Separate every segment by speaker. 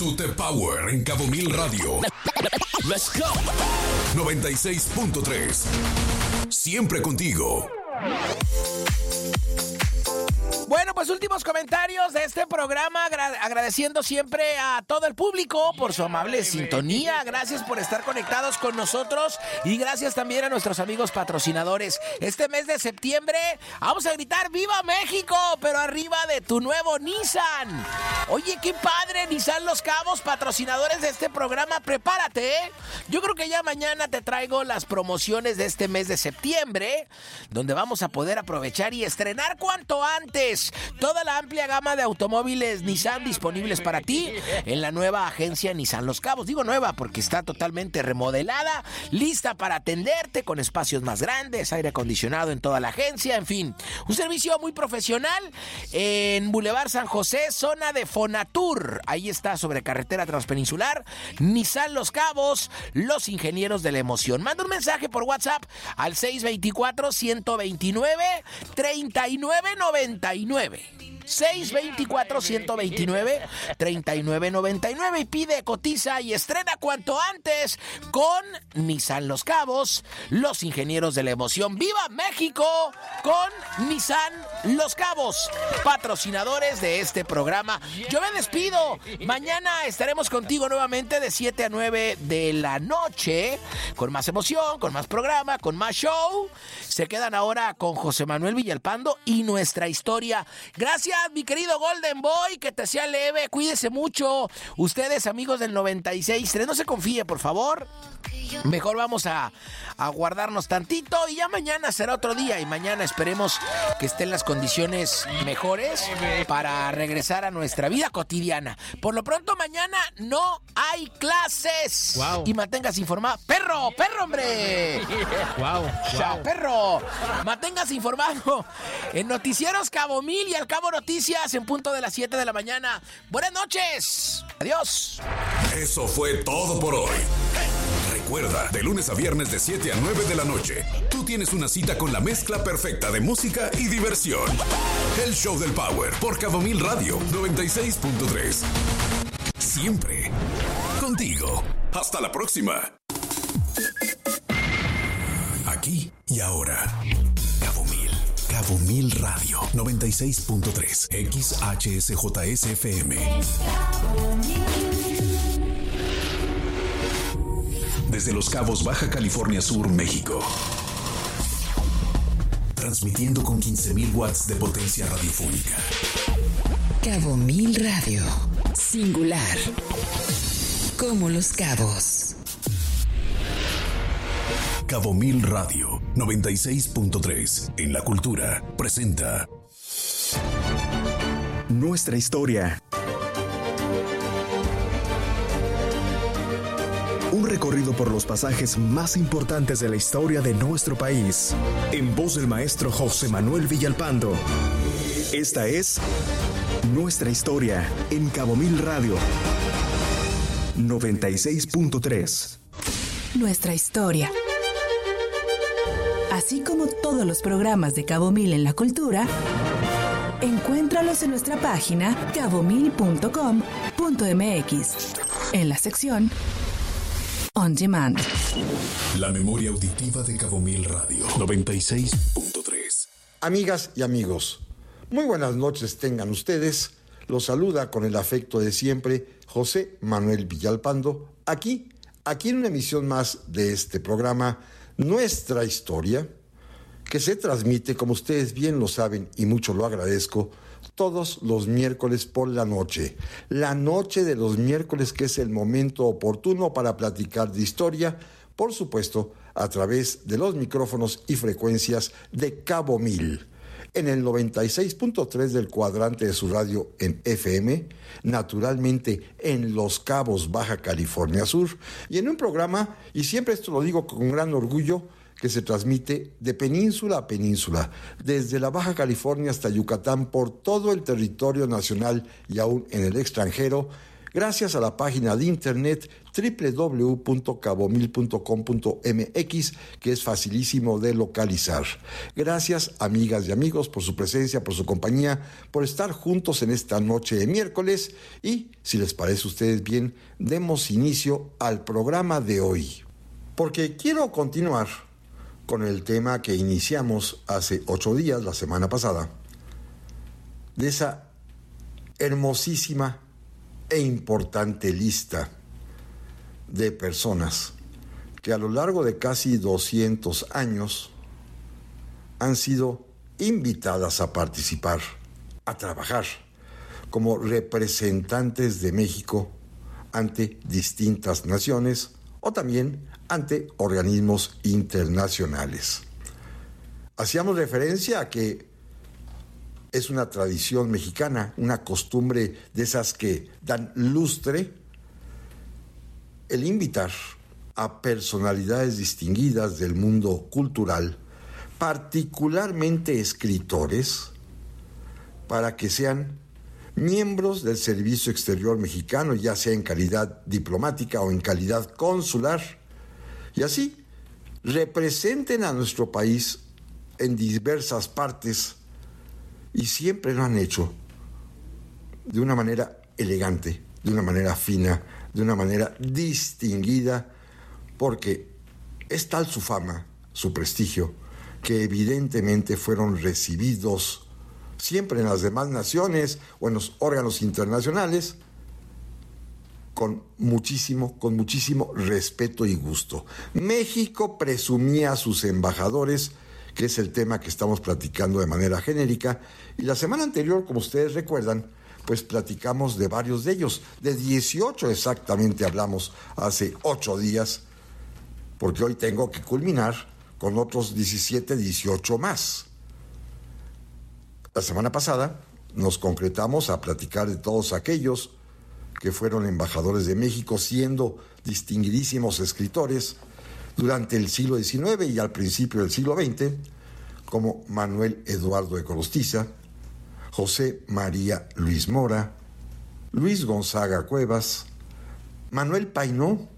Speaker 1: Show de Power en Cabo Mil Radio. Let's go. 96.3. Siempre contigo.
Speaker 2: Bueno, pues últimos comentarios de este programa, agradeciendo siempre a todo el público por su amable sintonía. Gracias por estar conectados con nosotros y gracias también a nuestros amigos patrocinadores. Este mes de septiembre vamos a gritar ¡Viva México! Pero arriba de tu nuevo Nissan. Oye, qué padre, Nissan Los Cabos, patrocinadores de este programa. Prepárate, ¿eh? Yo creo que ya mañana te traigo las promociones de este mes de septiembre, donde vamos a poder aprovechar y estrenar cuanto antes toda la amplia gama de automóviles Nissan disponibles para ti en la nueva agencia Nissan Los Cabos. Digo nueva porque está totalmente remodelada, lista para atenderte con espacios más grandes, aire acondicionado en toda la agencia, en fin, un servicio muy profesional en Boulevard San José, zona de Fonatur. Ahí está, sobre carretera transpeninsular, Nissan Los Cabos, los ingenieros de la emoción. Manda un mensaje por WhatsApp al 624-129-3999. 624-129-3999 y pide, cotiza y estrena cuanto antes con Nissan Los Cabos, los ingenieros de la emoción. ¡Viva México! Con Nissan Los Cabos, patrocinadores de este programa. Yo me despido. Mañana estaremos contigo nuevamente de 7 a 9 de la noche, con más emoción, con más programa, con más show. Se quedan ahora con José Manuel Villalpando y nuestra historia. Gracias, mi querido Golden Boy, que te sea leve, cuídese mucho. Ustedes, amigos del 96.3, no se confíe, por favor. Mejor vamos a guardarnos tantito y ya mañana será otro día y mañana esperemos que estén las condiciones mejores para regresar a nuestra vida cotidiana. Por lo pronto mañana no hay clases.
Speaker 3: Wow.
Speaker 2: Y manténgase informado. ¡Perro, hombre!
Speaker 3: Wow.
Speaker 2: ¡Chao, perro! Manténgase informado en Noticieros Cabo Mil y al Cabo Noticias en punto de las 7 de la mañana. Buenas noches. Adiós.
Speaker 1: Eso fue todo por hoy. Recuerda, de lunes a viernes de 7 a 9 de la noche, tú tienes una cita con la mezcla perfecta de música y diversión. El Show del Power por Cabo Mil Radio 96.3. Siempre contigo. Hasta la próxima. Aquí y ahora. Cabo Mil Radio 96.3 XHSJSFM. Desde Los Cabos, Baja California Sur, México. Transmitiendo con 15,000 watts de potencia radiofónica.
Speaker 4: Cabo Mil Radio. Singular. Como Los Cabos.
Speaker 1: Cabo Mil Radio 96.3 en la cultura presenta
Speaker 5: Nuestra historia. Un recorrido por los pasajes más importantes de la historia de nuestro país. En voz del maestro José Manuel Villalpando. Esta es Nuestra historia en Cabo Mil Radio 96.3.
Speaker 6: Nuestra historia. Así como todos los programas de Cabo Mil en la cultura, encuéntralos en nuestra página cabomil.com.mx, en la sección On Demand.
Speaker 1: la memoria auditiva de Cabo Mil Radio 96.3.
Speaker 7: Amigas y amigos, muy buenas noches tengan ustedes. Los saluda con el afecto de siempre José Manuel Villalpando, aquí en una emisión más de este programa, Nuestra Historia, que se transmite, como ustedes bien lo saben y mucho lo agradezco, todos los miércoles por la noche de los miércoles, que es el momento oportuno para platicar de historia, por supuesto, a través de los micrófonos y frecuencias de Cabo Mil, en el 96.3 del cuadrante de su radio en FM, naturalmente en Los Cabos, Baja California Sur, y en un programa, y siempre esto lo digo con gran orgullo, que se transmite de península a península, desde la Baja California hasta Yucatán, por todo el territorio nacional y aún en el extranjero, gracias a la página de internet www.cabomil.com.mx, que es facilísimo de localizar. Gracias, amigas y amigos, por su presencia, por su compañía, por estar juntos en esta noche de miércoles. Y, si les parece a ustedes bien, demos inicio al programa de hoy. Porque quiero continuar con el tema que iniciamos hace 8 días, la semana pasada, de esa hermosísima e importante lista de personas que a lo largo de casi 200 años han sido invitadas a participar, a trabajar como representantes de México ante distintas naciones o también ante organismos internacionales. Hacíamos referencia a que es una tradición mexicana, una costumbre de esas que dan lustre, el invitar a personalidades distinguidas del mundo cultural, particularmente escritores, para que sean miembros del Servicio Exterior Mexicano, ya sea en calidad diplomática o en calidad consular, y así representen a nuestro país en diversas partes, y siempre lo han hecho de una manera elegante, de una manera fina, de una manera distinguida, porque es tal su fama, su prestigio, que evidentemente fueron recibidos siempre en las demás naciones o en los órganos internacionales con muchísimo respeto y gusto. México presumía a sus embajadores, que es el tema que estamos platicando de manera genérica, y la semana anterior, como ustedes recuerdan, pues platicamos de varios de ellos, de 18 exactamente hablamos hace 8 días, porque hoy tengo que culminar con otros 17, 18 más. La semana pasada nos concretamos a platicar de todos aquellos que fueron embajadores de México, siendo distinguidísimos escritores durante el siglo XIX y al principio del siglo XX, como Manuel Eduardo de Gorostiza, José María Luis Mora, Luis Gonzaga Cuevas, Manuel Painó,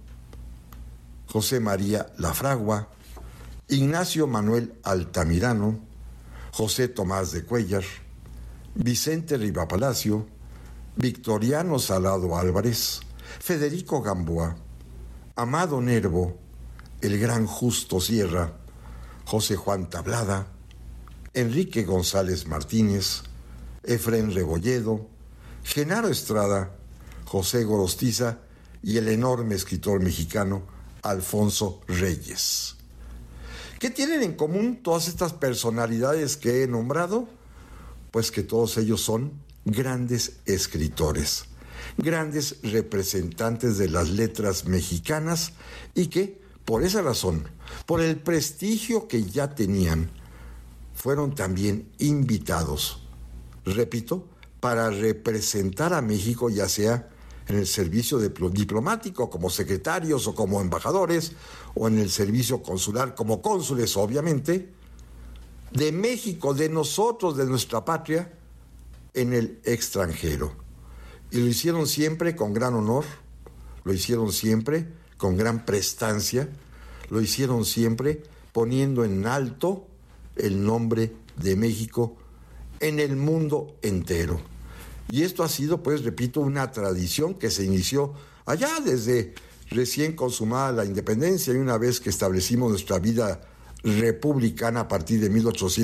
Speaker 7: José María Lafragua, Ignacio Manuel Altamirano, José Tomás de Cuéllar, Vicente Rivapalacio, Victoriano Salado Álvarez, Federico Gamboa, Amado Nervo, el gran Justo Sierra, José Juan Tablada, Enrique González Martínez, Efrén Rebolledo, Genaro Estrada, José Gorostiza y el enorme escritor mexicano Alfonso Reyes. ¿Qué tienen en común todas estas personalidades que he nombrado? Pues que todos ellos son grandes escritores, grandes representantes de las letras mexicanas, y que, por esa razón, por el prestigio que ya tenían, fueron también invitados, repito, para representar a México, ya sea en el servicio diplomático como secretarios o como embajadores, o en el servicio consular como cónsules, obviamente, de México, de nosotros, de nuestra patria, en el extranjero. Y lo hicieron siempre con gran honor, lo hicieron siempre con gran prestancia, lo hicieron siempre poniendo en alto el nombre de México en el mundo entero. Y esto ha sido, pues, repito, una tradición que se inició allá desde recién consumada la independencia, y una vez que establecimos nuestra vida republicana a partir de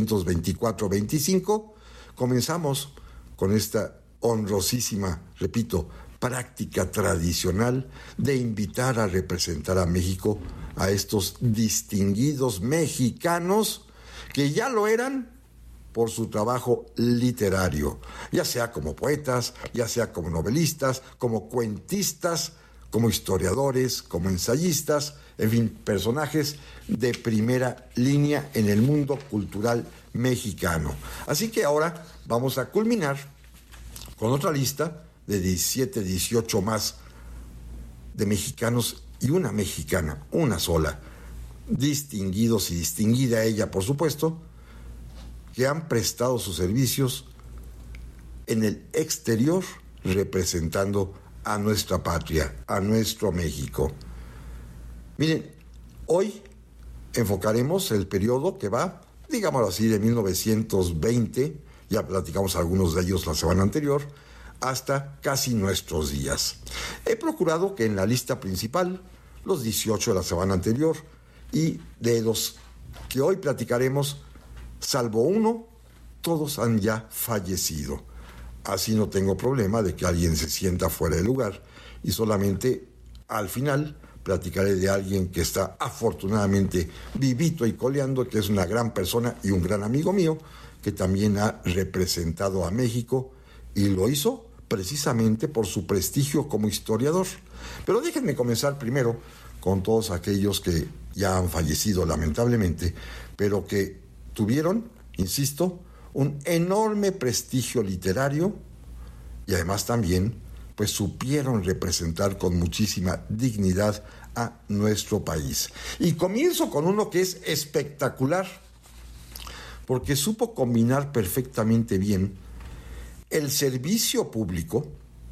Speaker 7: 1824-25, comenzamos con esta honrosísima, repito, práctica tradicional de invitar a representar a México a estos distinguidos mexicanos que ya lo eran por su trabajo literario, ya sea como poetas, ya sea como novelistas, como cuentistas, como historiadores, como ensayistas, en fin, personajes de primera línea en el mundo cultural mexicano. Así que ahora vamos a culminar con otra lista de 17, 18 más de mexicanos y una mexicana, una sola, distinguidos y distinguida ella, por supuesto, que han prestado sus servicios en el exterior representando a nuestra patria, a nuestro México. Miren, hoy enfocaremos el periodo que va, digámoslo así, de 1920, ya platicamos algunos de ellos la semana anterior, hasta casi nuestros días. He procurado que en la lista principal, los 18 de la semana anterior, y de los que hoy platicaremos, salvo uno, todos han ya fallecido. Así no tengo problema de que alguien se sienta fuera de lugar, y solamente al final platicaré de alguien que está afortunadamente vivito y coleando, que es una gran persona y un gran amigo mío, que también ha representado a México y lo hizo precisamente por su prestigio como historiador. Pero déjenme comenzar primero con todos aquellos que ya han fallecido lamentablemente, pero que tuvieron, insisto, un enorme prestigio literario y además también pues supieron representar con muchísima dignidad a nuestro país. Y comienzo con uno que es espectacular, porque supo combinar perfectamente bien el servicio público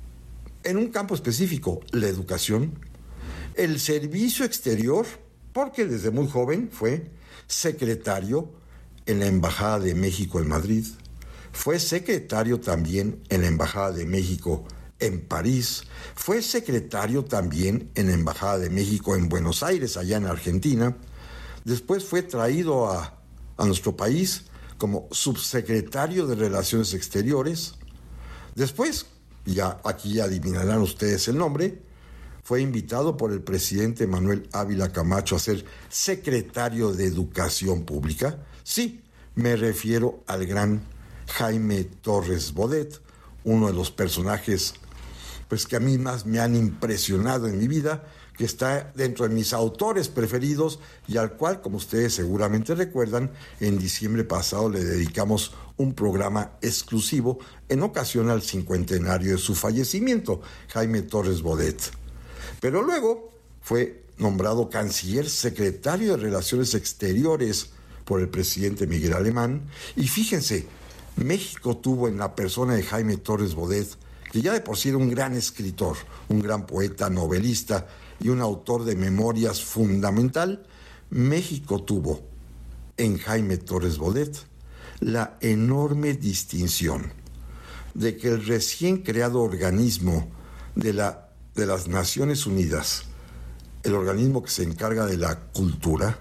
Speaker 7: en un campo específico, la educación, el servicio exterior, porque desde muy joven fue secretario en la Embajada de México en Madrid, fue secretario también en la Embajada de México en París, fue secretario también en la Embajada de México en Buenos Aires, allá en Argentina, después fue traído a nuestro país como subsecretario de Relaciones Exteriores, después, ya aquí adivinarán ustedes el nombre, fue invitado por el presidente Manuel Ávila Camacho a ser secretario de Educación Pública. Sí, me refiero al gran Jaime Torres Bodet, uno de los personajes pues que a mí más me han impresionado en mi vida, que está dentro de mis autores preferidos y al cual, como ustedes seguramente recuerdan, en diciembre pasado le dedicamos un programa exclusivo en ocasión al 50º de su fallecimiento, Jaime Torres Bodet. Pero luego fue nombrado canciller secretario de Relaciones Exteriores por el presidente Miguel Alemán, y fíjense, México tuvo en la persona de Jaime Torres Bodet, que ya de por sí era un gran escritor, un gran poeta, novelista y un autor de memorias fundamental, México tuvo en Jaime Torres Bodet la enorme distinción de que el recién creado organismo de las Naciones Unidas, el organismo que se encarga de la cultura,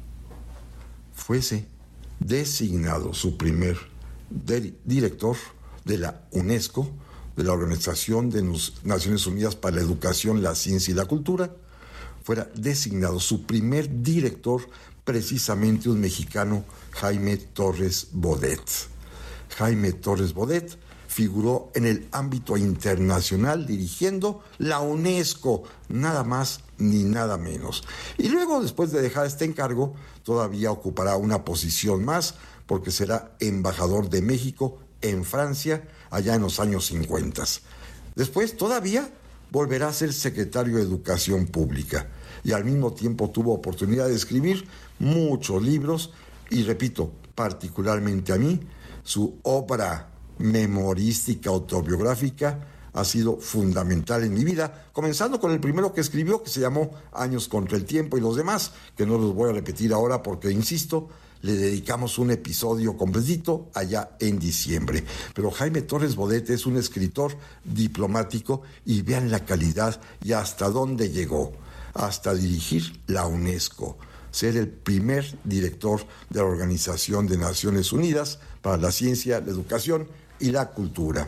Speaker 7: fuese designado su primer director de la UNESCO, de la Organización de Naciones Unidas para la Educación, la Ciencia y la Cultura, fuera designado su primer director precisamente un mexicano, Jaime Torres Bodet. Jaime Torres Bodet figuró en el ámbito internacional dirigiendo la UNESCO, nada más ni nada menos. Y luego, después de dejar este encargo, todavía ocupará una posición más, porque será embajador de México en Francia, allá en los años 50. Después, todavía volverá a ser secretario de Educación Pública y al mismo tiempo tuvo oportunidad de escribir muchos libros y, repito, particularmente a mí, su obra memorística autobiográfica ha sido fundamental en mi vida, comenzando con el primero que escribió, que se llamó Años contra el Tiempo, y los demás, que no los voy a repetir ahora porque, insisto, le dedicamos un episodio completito allá en diciembre. Pero Jaime Torres Bodet es un escritor diplomático y vean la calidad y hasta dónde llegó, hasta dirigir la UNESCO, ser el primer director de la Organización de Naciones Unidas para la Ciencia, la Educación y la Cultura.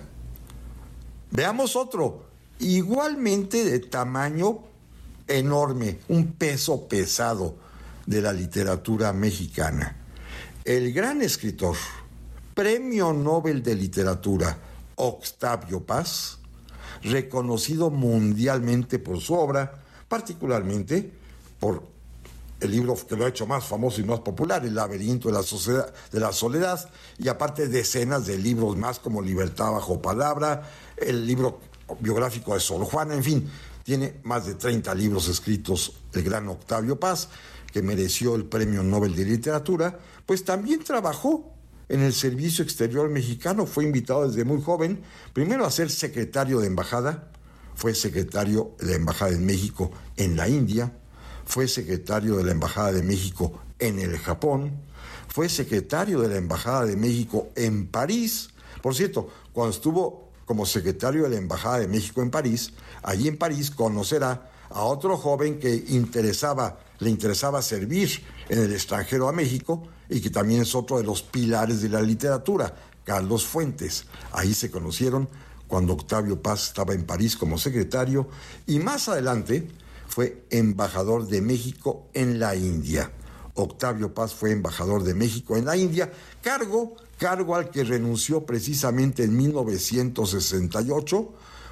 Speaker 7: Veamos otro, igualmente de tamaño enorme, un peso pesado de la literatura mexicana. El gran escritor, Premio Nobel de Literatura, Octavio Paz, reconocido mundialmente por su obra, particularmente por el libro que lo ha hecho más famoso y más popular, El laberinto de la soledad, y aparte decenas de libros más como Libertad bajo palabra, el libro biográfico de Sor Juana, en fin, tiene más de 30 libros escritos el gran Octavio Paz, que mereció el Premio Nobel de Literatura. Pues también trabajó en el Servicio Exterior mexicano, fue invitado desde muy joven, primero a ser secretario de embajada, fue secretario de la Embajada de México en la India, fue secretario de la Embajada de México en el Japón, fue secretario de la Embajada de México en París. Por cierto, cuando estuvo como secretario de la Embajada de México en París, allí en París conocerá a otro joven que le interesaba servir en el extranjero a México y que también es otro de los pilares de la literatura, Carlos Fuentes. Ahí se conocieron cuando Octavio Paz estaba en París como secretario y más adelante fue embajador de México en la India. Octavio Paz fue embajador de México en la India, cargo al que renunció precisamente en 1968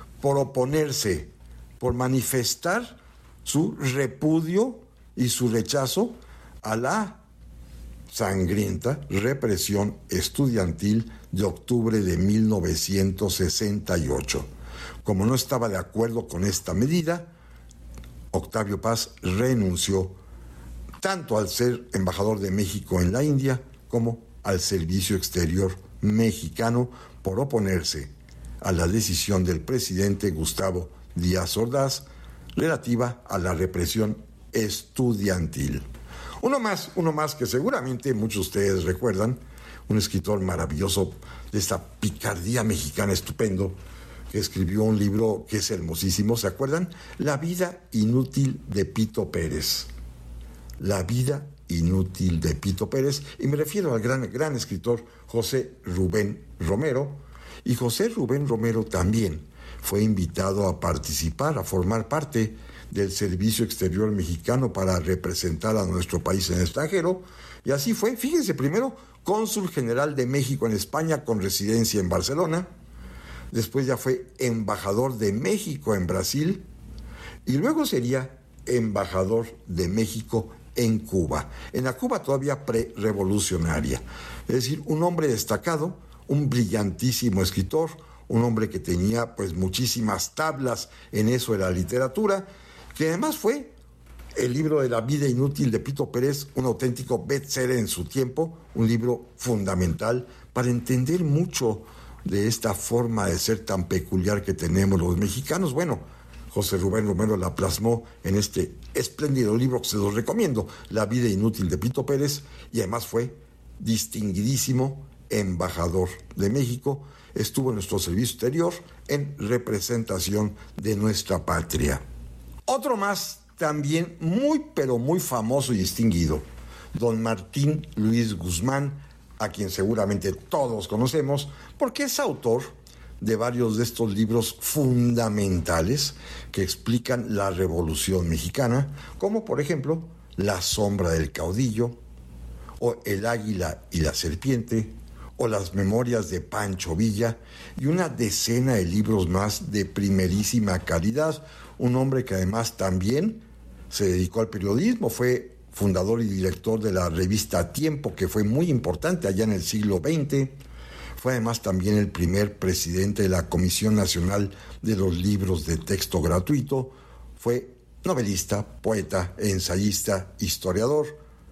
Speaker 7: por manifestar su repudio y su rechazo a la sangrienta represión estudiantil de octubre de 1968. Como no estaba de acuerdo con esta medida, Octavio Paz renunció tanto al ser embajador de México en la India como al servicio exterior mexicano por oponerse a la decisión del presidente Gustavo Díaz Ordaz relativa a la represión estudiantil. Uno más que seguramente muchos de ustedes recuerdan, un escritor maravilloso de esta picardía mexicana estupendo, que escribió un libro que es hermosísimo, ¿se acuerdan? La vida inútil de Pito Pérez. La vida inútil de Pito Pérez, y me refiero al gran escritor José Rubén Romero, y José Rubén Romero también fue invitado a participar, a formar parte del Servicio Exterior Mexicano para representar a nuestro país en el extranjero, y así fue, fíjense, primero cónsul general de México en España con residencia en Barcelona, después ya fue embajador de México en Brasil, y luego sería embajador de México en Cuba, en la Cuba todavía prerevolucionaria. Es decir, un hombre destacado, un brillantísimo escritor, un hombre que tenía pues muchísimas tablas en eso de la literatura, que además fue el libro de La vida inútil de Pito Pérez, un auténtico bestseller en su tiempo, un libro fundamental para entender mucho de esta forma de ser tan peculiar que tenemos los mexicanos. Bueno, José Rubén Romero la plasmó en este espléndido libro que se los recomiendo, La vida inútil de Pito Pérez, y además fue distinguidísimo embajador de México, estuvo en nuestro servicio exterior en representación de nuestra patria. Otro más también muy pero muy famoso y distinguido, don Martín Luis Guzmán, a quien seguramente todos conocemos, porque es autor de varios de estos libros fundamentales que explican la Revolución Mexicana, como por ejemplo La sombra del caudillo, o El águila y la serpiente, o Las memorias de Pancho Villa, y una decena de libros más de primerísima calidad. Un hombre que además también se dedicó al periodismo, fue fundador y director de la revista Tiempo, que fue muy importante allá en el siglo XX. Fue además también el primer presidente de la Comisión Nacional de los Libros de Texto Gratuito. Fue novelista, poeta, ensayista, historiador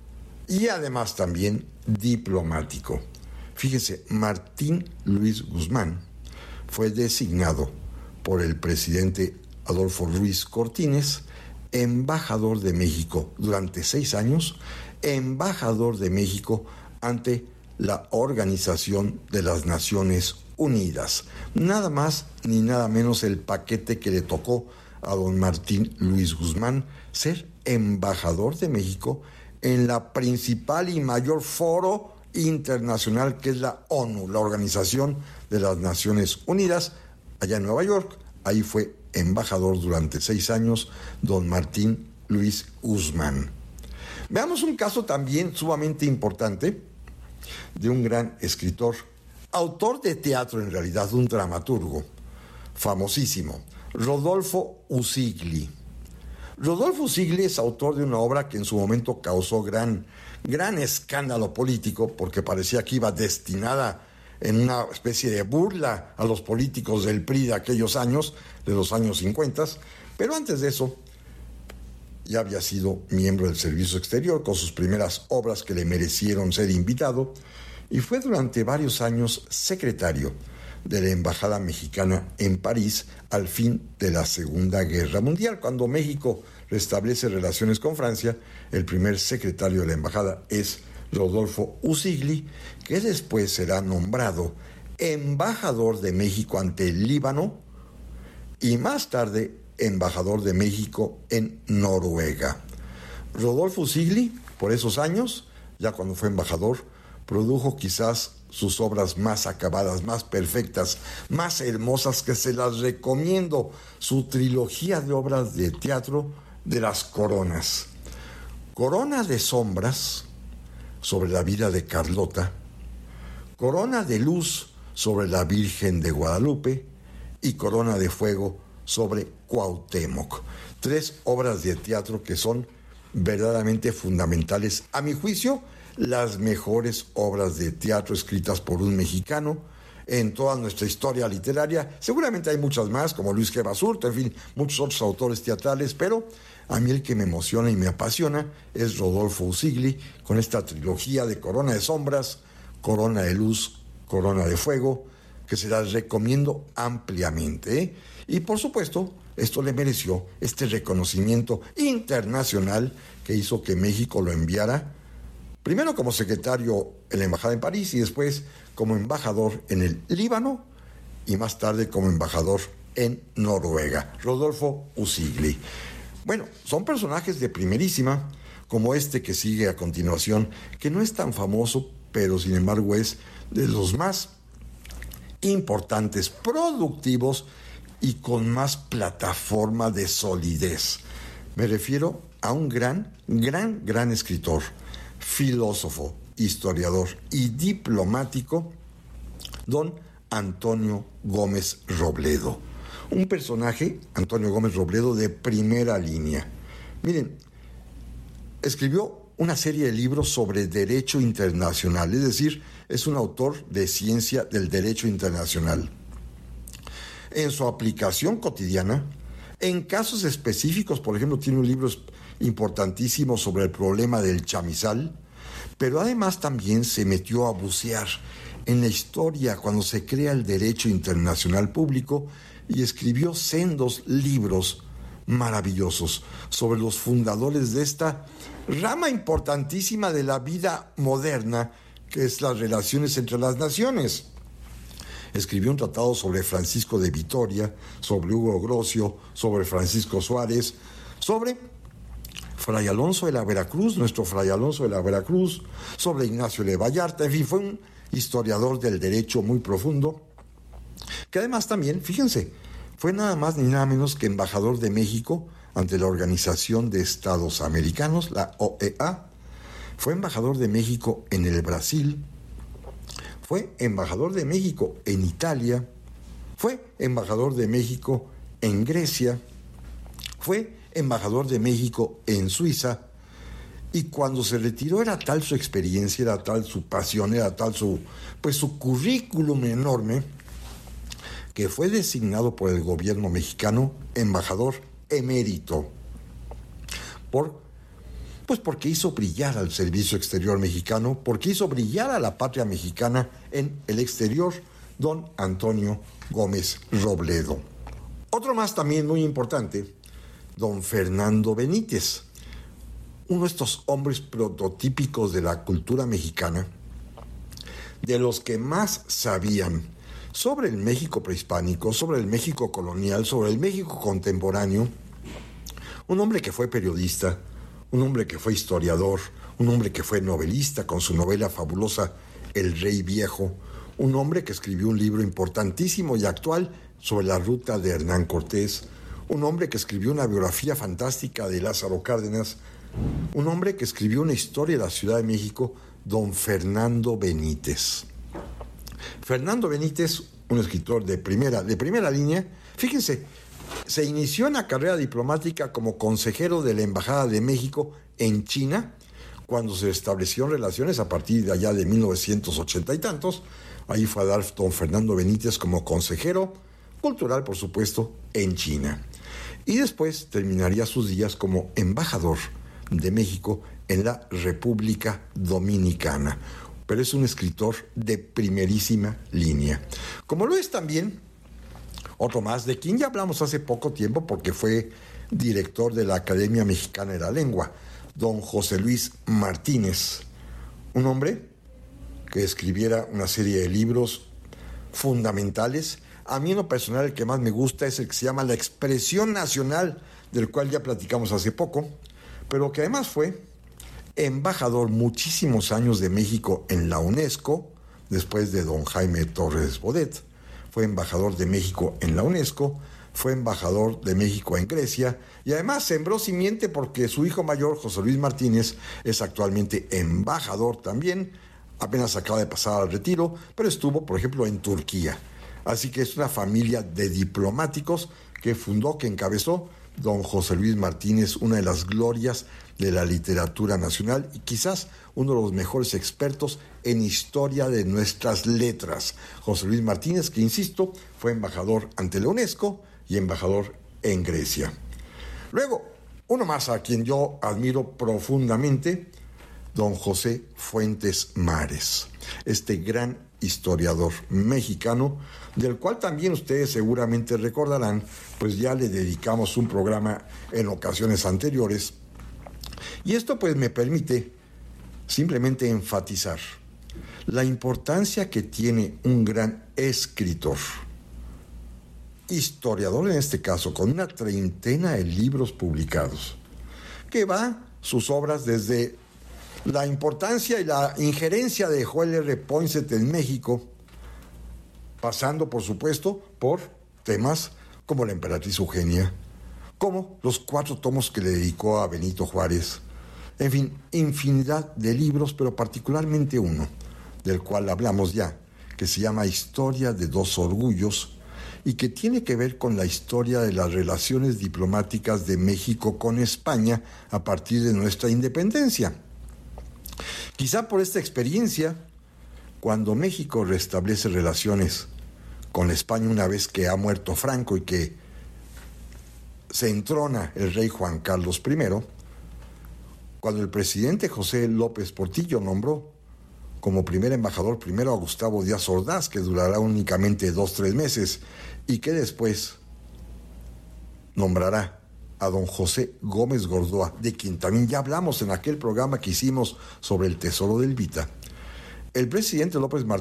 Speaker 7: y además también diplomático. Fíjese, Martín Luis Guzmán fue designado por el presidente Adolfo Ruiz Cortines embajador de México durante 6 años, embajador de México ante la Organización de las Naciones Unidas. Nada más ni nada menos el paquete que le tocó a don Martín Luis Guzmán, ser embajador de México en la principal y mayor foro internacional que es la ONU, la Organización de las Naciones Unidas, allá en Nueva York. Ahí fue embajador durante 6 años don Martín Luis Guzmán. Veamos un caso también sumamente importante de un gran escritor, autor de teatro en realidad, un dramaturgo famosísimo, Rodolfo Usigli. Rodolfo Usigli es autor de una obra que en su momento causó gran escándalo político, porque parecía que iba destinada en una especie de burla a los políticos del PRI de aquellos años, de los años 50, pero antes de eso ya había sido miembro del Servicio Exterior con sus primeras obras que le merecieron ser invitado, y fue durante varios años secretario de la Embajada Mexicana en París al fin de la Segunda Guerra Mundial. Cuando México restablece relaciones con Francia, el primer secretario de la embajada es Rodolfo Usigli, que después será nombrado embajador de México ante el Líbano y más tarde embajador de México en Noruega. Rodolfo Usigli, por esos años, ya cuando fue embajador, produjo quizás sus obras más acabadas, más perfectas, más hermosas, que se las recomiendo, su trilogía de obras de teatro de las coronas. Corona de sombras sobre la vida de Carlota, Corona de luz sobre la Virgen de Guadalupe y Corona de fuego sobre Cuauhtémoc. 3 obras de teatro que son verdaderamente fundamentales, a mi juicio, las mejores obras de teatro escritas por un mexicano en toda nuestra historia literaria. Seguramente hay muchas más, como Luis G. Basurto, en fin, muchos otros autores teatrales, pero a mí el que me emociona y me apasiona es Rodolfo Usigli, con esta trilogía de Corona de sombras, Corona de luz, Corona de fuego, que se las recomiendo ampliamente, ¿eh? Y por supuesto, esto le mereció este reconocimiento internacional que hizo que México lo enviara primero como secretario en la embajada en París y después como embajador en el Líbano y más tarde como embajador en Noruega. Rodolfo Usigli. Bueno, son personajes de primerísima, como este que sigue a continuación, que no es tan famoso, pero sin embargo es de los más importantes, productivos y con más plataforma de solidez. Me refiero a un gran escritor, filósofo, historiador y diplomático, don Antonio Gómez Robledo. Un personaje, Antonio Gómez Robledo, de primera línea. Miren, escribió una serie de libros sobre derecho internacional, es decir, es un autor de ciencia del derecho internacional. En su aplicación cotidiana, en casos específicos, por ejemplo, tiene un libro importantísimo sobre el problema del chamizal, pero además también se metió a bucear en la historia cuando se crea el derecho internacional público y escribió sendos libros maravillosos sobre los fundadores de esta rama importantísima de la vida moderna, que es las relaciones entre las naciones. Escribió un tratado sobre Francisco de Vitoria, sobre Hugo Grocio, sobre Francisco Suárez, sobre Fray Alonso de la Veracruz, nuestro Fray Alonso de la Veracruz, sobre Ignacio de Vallarta. En fin, fue un historiador del derecho muy profundo, que además también, fíjense, fue nada más ni nada menos que embajador de México ante la Organización de Estados Americanos, la OEA. Fue embajador de México en el Brasil, fue embajador de México en Italia, fue embajador de México en Grecia, fue embajador de México en Suiza, y cuando se retiró era tal su experiencia, era tal su pasión, era tal su currículum enorme, que fue designado por el gobierno mexicano embajador emérito, porque hizo brillar al servicio exterior mexicano, porque hizo brillar a la patria mexicana en el exterior, don Antonio Gómez Robledo. Otro más también muy importante, don Fernando Benítez, uno de estos hombres prototípicos de la cultura mexicana, de los que más sabían sobre el México prehispánico, sobre el México colonial, sobre el México contemporáneo, un hombre que fue periodista, un hombre que fue historiador, un hombre que fue novelista con su novela fabulosa El Rey Viejo, un hombre que escribió un libro importantísimo y actual sobre la ruta de Hernán Cortés, un hombre que escribió una biografía fantástica de Lázaro Cárdenas, un hombre que escribió una historia de la Ciudad de México, don Fernando Benítez. Fernando Benítez, un escritor de primera línea, fíjense, se inició en la carrera diplomática como consejero de la Embajada de México en China, cuando se establecieron relaciones a partir de allá de 1980 y tantos. Ahí fue a dar don Fernando Benítez como consejero cultural, por supuesto, en China. Y después terminaría sus días como embajador de México en la República Dominicana. pero es un escritor de primerísima línea. Como lo es también otro más, de quien ya hablamos hace poco tiempo porque fue director de la Academia Mexicana de la Lengua, don José Luis Martínez, un hombre que escribiera una serie de libros fundamentales. A mí en lo personal el que más me gusta es el que se llama La Expresión Nacional, del cual ya platicamos hace poco, pero que además fue embajador muchísimos años de México en la UNESCO, después de don Jaime Torres Bodet. Fue embajador de México en la UNESCO, fue embajador de México en Grecia y además sembró simiente porque su hijo mayor, José Luis Martínez, es actualmente embajador también. Apenas acaba de pasar al retiro, pero estuvo, por ejemplo, en Turquía. Así que es una familia de diplomáticos que fundó, que encabezó don José Luis Martínez, una de las glorias de la literatura nacional y quizás uno de los mejores expertos en historia de nuestras letras. José Luis Martínez, que insisto, fue embajador ante la UNESCO y embajador en Grecia. Luego, uno más a quien yo admiro profundamente, don José Fuentes Mares, este gran historiador mexicano, del cual también ustedes seguramente recordarán, pues ya le dedicamos un programa en ocasiones anteriores. Y esto pues me permite simplemente enfatizar la importancia que tiene un gran escritor, historiador en este caso, con una treintena de libros publicados, que va sus obras desde la importancia y la injerencia de Joel R. Poinsett en México, pasando, por supuesto, por temas como la emperatriz Eugenia, como los 4 tomos que le dedicó a Benito Juárez, en fin, infinidad de libros, pero particularmente uno, del cual hablamos ya, que se llama Historia de 2 orgullos, y que tiene que ver con la historia de las relaciones diplomáticas de México con España a partir de nuestra independencia. Quizá por esta experiencia, cuando México restablece relaciones con España una vez que ha muerto Franco y que se entrona el rey Juan Carlos I, cuando el presidente José López Portillo nombró como primer embajador primero a Gustavo Díaz Ordaz, que durará únicamente 2-3 meses, y que después nombrará a don José Gómez Gordoa, de quien también ya hablamos en aquel programa que hicimos sobre el Tesoro del Vita. El presidente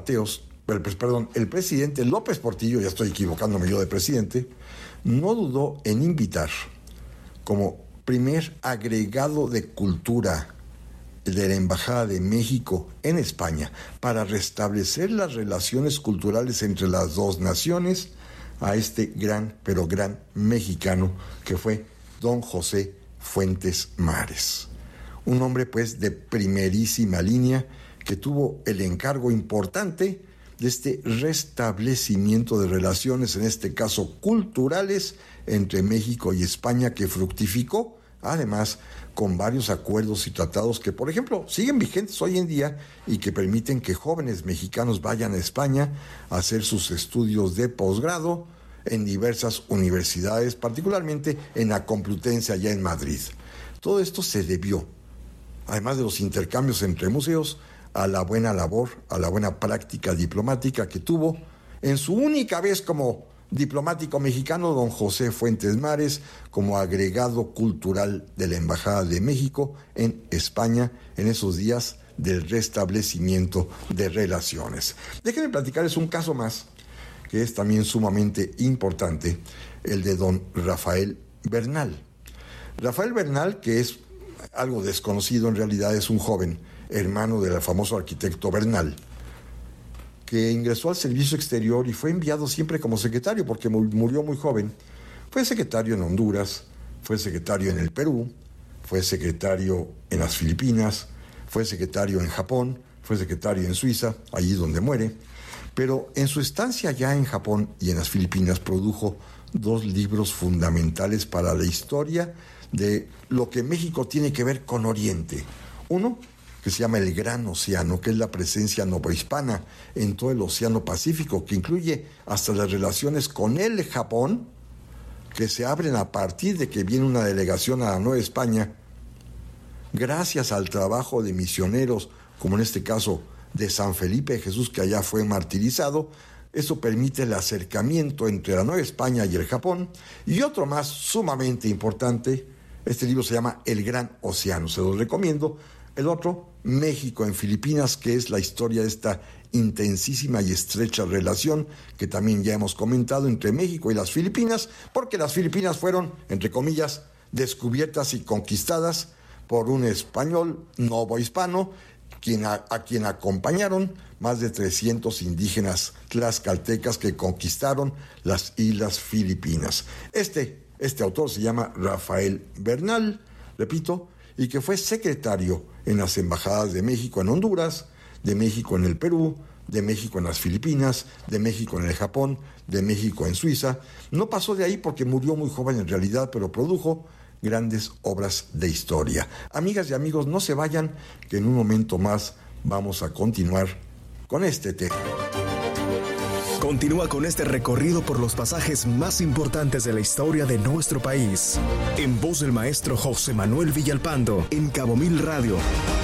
Speaker 7: el presidente López Portillo, ya estoy equivocándome yo de presidente, no dudó en invitar como primer agregado de cultura de la Embajada de México en España para restablecer las relaciones culturales entre las dos naciones a este gran, pero gran mexicano que fue don José Fuentes Mares. Un hombre pues de primerísima línea que tuvo el encargo importante de este restablecimiento de relaciones, en este caso culturales, entre México y España, que fructificó además con varios acuerdos y tratados que, por ejemplo, siguen vigentes hoy en día y que permiten que jóvenes mexicanos vayan a España a hacer sus estudios de posgrado en diversas universidades, particularmente en la Complutense allá en Madrid. Todo esto se debió, además de los intercambios entre museos, a la buena labor, a la buena práctica diplomática que tuvo en su única vez como diplomático mexicano don José Fuentes Mares, como agregado cultural de la Embajada de México en España en esos días del restablecimiento de relaciones. Déjenme platicarles un caso más que es también sumamente importante, el de don Rafael Bernal. Rafael Bernal, que es algo desconocido en realidad, es un joven hermano del famoso arquitecto Bernal, que ingresó al servicio exterior y fue enviado siempre como secretario, porque murió muy joven. Fue secretario en Honduras, fue secretario en el Perú, fue secretario en las Filipinas, fue secretario en Japón, fue secretario en Suiza, allí donde muere. Pero en su estancia ya en Japón y en las Filipinas produjo 2 libros fundamentales para la historia de lo que México tiene que ver con Oriente. Uno, que se llama El Gran Océano, que es la presencia novohispana en todo el Océano Pacífico, que incluye hasta las relaciones con el Japón, que se abren a partir de que viene una delegación a la Nueva España, gracias al trabajo de misioneros, como en este caso de San Felipe de Jesús, que allá fue martirizado. Eso permite el acercamiento entre la Nueva España y el Japón. Y otro más sumamente importante, este libro se llama El Gran Océano, se los recomiendo. El otro, México en Filipinas, que es la historia de esta intensísima y estrecha relación que también ya hemos comentado entre México y las Filipinas, porque las Filipinas fueron, entre comillas, descubiertas y conquistadas por un español novohispano, a quien acompañaron más de 300 indígenas tlaxcaltecas que conquistaron las Islas Filipinas. Este autor se llama Rafael Bernal, repito, y que fue secretario en las embajadas de México en Honduras, de México en el Perú, de México en las Filipinas, de México en el Japón, de México en Suiza. No pasó de ahí porque murió muy joven en realidad, pero produjo grandes obras de historia. Amigas y amigos, no se vayan, que en un momento más vamos a continuar con este tema.
Speaker 5: Continúa con este recorrido por los pasajes más importantes de la historia de nuestro país. En voz del maestro José Manuel Villalpando, en Cabo Mil Radio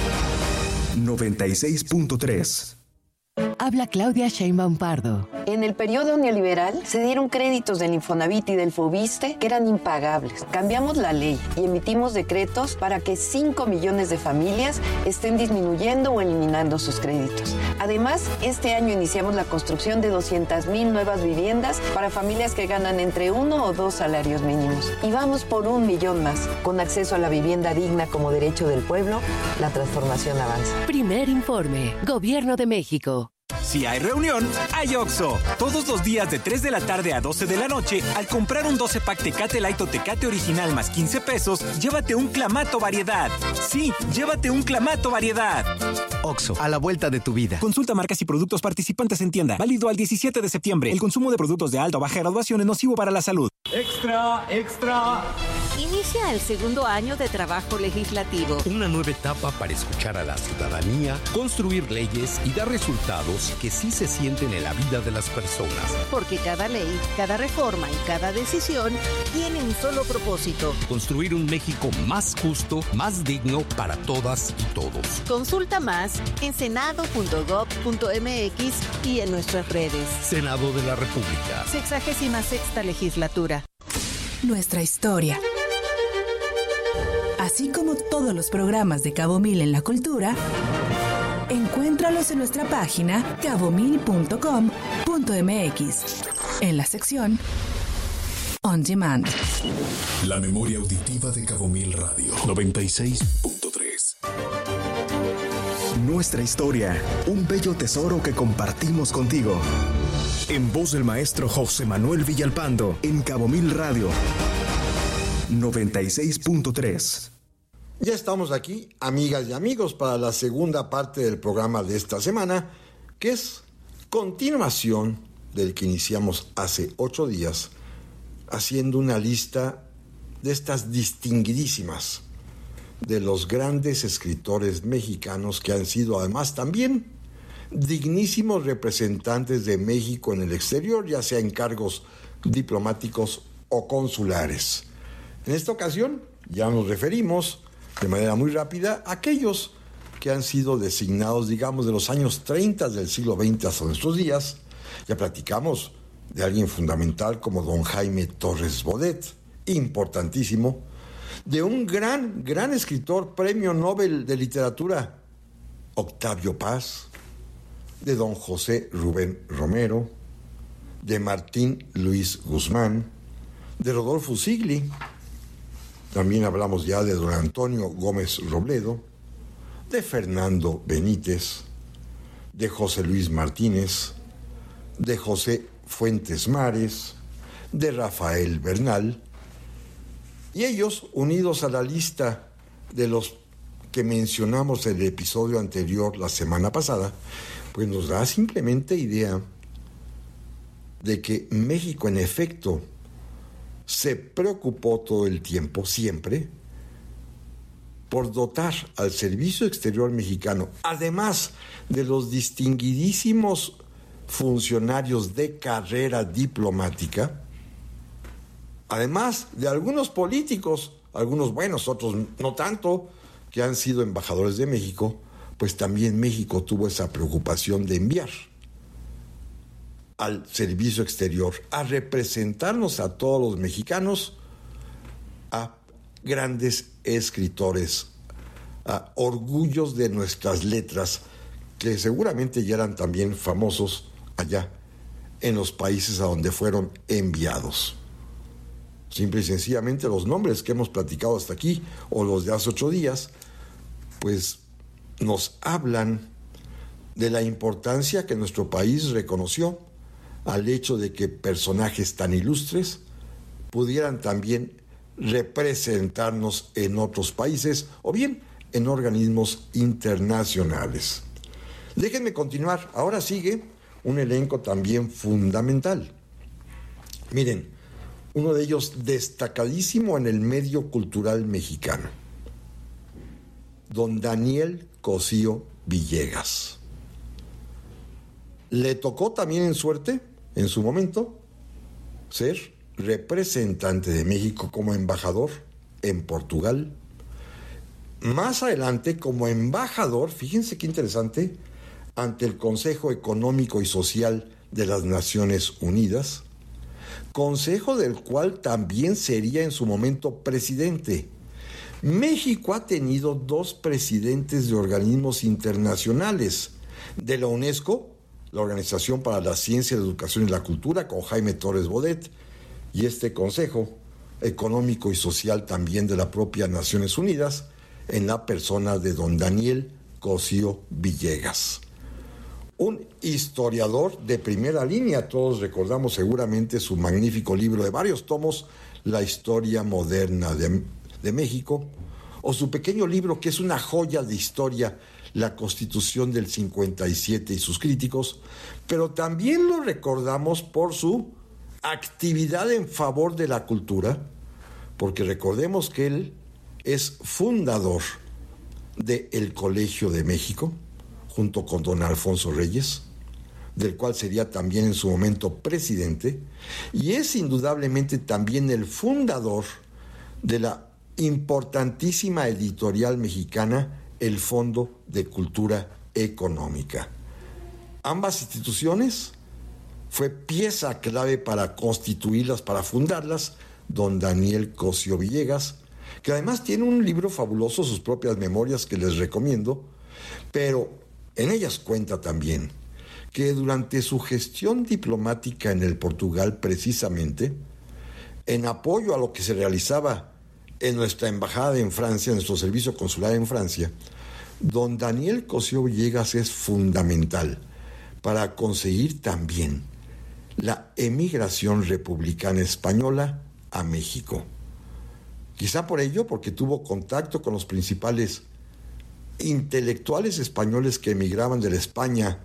Speaker 5: 96.3.
Speaker 3: Habla Claudia Sheinbaum Pardo.
Speaker 8: En el periodo neoliberal se dieron créditos del Infonavit y del Fobiste que eran impagables. Cambiamos la ley y emitimos decretos para que 5 millones de familias estén disminuyendo o eliminando sus créditos. Además, este año iniciamos la construcción de 200,000 nuevas viviendas para familias que ganan entre 1 o 2 salarios mínimos. Y vamos por 1 millón más. Con acceso a la vivienda digna como derecho del pueblo, la transformación avanza.
Speaker 3: Primer informe. Gobierno de México.
Speaker 9: Si hay reunión, hay OXXO. Todos los días de 3 de la tarde a 12 de la noche, al comprar un 12-pack Tecate Light o Tecate Original más 15 pesos, llévate un Clamato Variedad. Sí, llévate un Clamato Variedad.
Speaker 10: OXXO, a la vuelta de tu vida.
Speaker 9: Consulta marcas y productos participantes en tienda. Válido al 17 de septiembre. El consumo de productos de alta o baja graduación es nocivo para la salud.
Speaker 11: ¡Extra, extra!
Speaker 12: Inicia el segundo año de trabajo legislativo.
Speaker 13: Una nueva etapa para escuchar a la ciudadanía, construir leyes y dar resultados que sí se sienten en la vida de las personas.
Speaker 12: Porque cada ley, cada reforma y cada decisión tiene un solo propósito.
Speaker 13: Construir un México más justo, más digno para todas y todos.
Speaker 12: Consulta más en senado.gov.mx y en nuestras redes.
Speaker 13: Senado de la República.
Speaker 12: 66ª legislatura.
Speaker 6: Nuestra historia. Así como todos los programas de Cabo Mil en la cultura, encuéntralos en nuestra página cabomil.com.mx, en la sección On Demand.
Speaker 1: La memoria auditiva de Cabo Mil Radio 96.3.
Speaker 5: Nuestra historia, un bello tesoro que compartimos contigo. En voz del maestro José Manuel Villalpando, en Cabo Mil Radio 96.3.
Speaker 7: Ya estamos aquí, amigas y amigos, para la segunda parte del programa de esta semana, que es continuación del que iniciamos hace 8 días, haciendo una lista de estas distinguidísimas, de los grandes escritores mexicanos que han sido además también dignísimos representantes de México en el exterior, ya sea en cargos diplomáticos o consulares. En esta ocasión ya nos referimos de manera muy rápida a aquellos que han sido designados, digamos, de los años 30 del siglo XX hasta nuestros días. Ya platicamos de alguien fundamental como don Jaime Torres Bodet, importantísimo, de un gran escritor, premio Nobel de Literatura, Octavio Paz, de don José Rubén Romero, de Martín Luis Guzmán, de Rodolfo Sigli. También hablamos ya de don Antonio Gómez Robledo, de Fernando Benítez, de José Luis Martínez, de José Fuentes Mares, de Rafael Bernal, y ellos, unidos a la lista de los que mencionamos en el episodio anterior la semana pasada, pues nos da simplemente idea de que México en efecto se preocupó todo el tiempo, siempre, por dotar al servicio exterior mexicano, además de los distinguidísimos funcionarios de carrera diplomática, además de algunos políticos, algunos buenos, otros no tanto, que han sido embajadores de México, pues también México tuvo esa preocupación de enviar al servicio exterior a representarnos a todos los mexicanos, a grandes escritores, a orgullos de nuestras letras, que seguramente ya eran también famosos allá en los países a donde fueron enviados. Simple y sencillamente los nombres que hemos platicado hasta aquí, o los de hace 8 días, pues nos hablan de la importancia que nuestro país reconoció al hecho de que personajes tan ilustres pudieran también representarnos en otros países o bien en organismos internacionales. Déjenme continuar. Ahora sigue un elenco también fundamental. Miren, uno de ellos destacadísimo en el medio cultural mexicano, don Daniel Cosío Villegas. Le tocó también en suerte, en su momento, ser representante de México como embajador en Portugal. Más adelante, como embajador, fíjense qué interesante, ante el Consejo Económico y Social de las Naciones Unidas, consejo del cual también sería en su momento presidente. México ha tenido 2 presidentes de organismos internacionales, de la UNESCO, la Organización para la Ciencia, la Educación y la Cultura, con Jaime Torres Bodet, y este Consejo Económico y Social también de la propia Naciones Unidas, en la persona de don Daniel Cosío Villegas. Un historiador de primera línea, todos recordamos seguramente su magnífico libro de varios tomos, La Historia Moderna de México, o su pequeño libro que es una joya de historia, La Constitución del 57 y sus críticos, pero también lo recordamos por su actividad en favor de la cultura, porque recordemos que él es fundador del Colegio de México, junto con don Alfonso Reyes, del cual sería también en su momento presidente, y es indudablemente también el fundador de la importantísima editorial mexicana, el Fondo de Cultura Económica. Ambas instituciones fue pieza clave para constituirlas, para fundarlas, don Daniel Cosío Villegas, que además tiene un libro fabuloso, sus propias memorias, que les recomiendo, pero en ellas cuenta también que durante su gestión diplomática en el Portugal, precisamente, en apoyo a lo que se realizaba en nuestra embajada en Francia, en nuestro servicio consular en Francia, don Daniel Cosío Villegas es fundamental para conseguir también la emigración republicana española a México. Quizá por ello, porque tuvo contacto con los principales intelectuales españoles que emigraban de la España,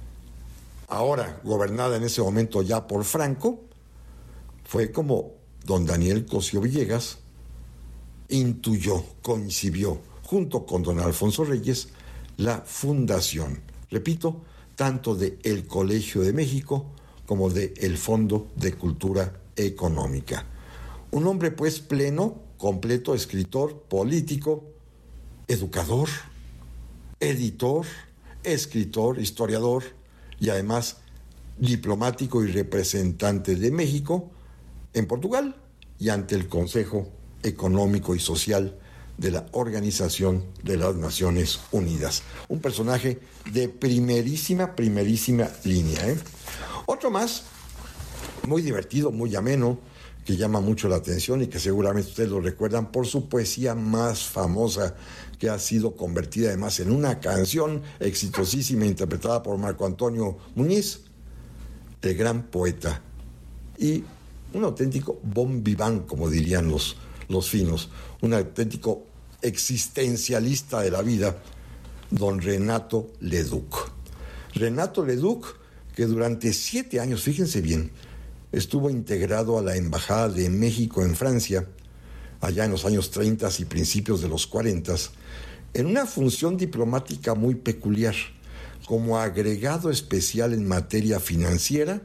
Speaker 7: ahora gobernada en ese momento ya por Franco, fue como don Daniel Cosío Villegas intuyó, concibió, junto con don Alfonso Reyes, la fundación, repito, tanto de el Colegio de México como de el Fondo de Cultura Económica. Un hombre pues pleno, completo, escritor, político, educador, editor, escritor, historiador y además diplomático y representante de México en Portugal y ante el Consejo Económico y Social de la Organización de las Naciones Unidas. Un personaje de primerísima línea, ¿eh? Otro más, muy divertido, muy ameno, que llama mucho la atención y que seguramente ustedes lo recuerdan por su poesía más famosa, que ha sido convertida además en una canción exitosísima interpretada por Marco Antonio Muñiz, el gran poeta y un auténtico bon vivant, como dirían los finos, un auténtico existencialista de la vida, don Renato Leduc. Renato Leduc, que durante 7 años, fíjense bien, estuvo integrado a la Embajada de México en Francia, allá en los años 30 y principios de los 40, en una función diplomática muy peculiar, como agregado especial en materia financiera,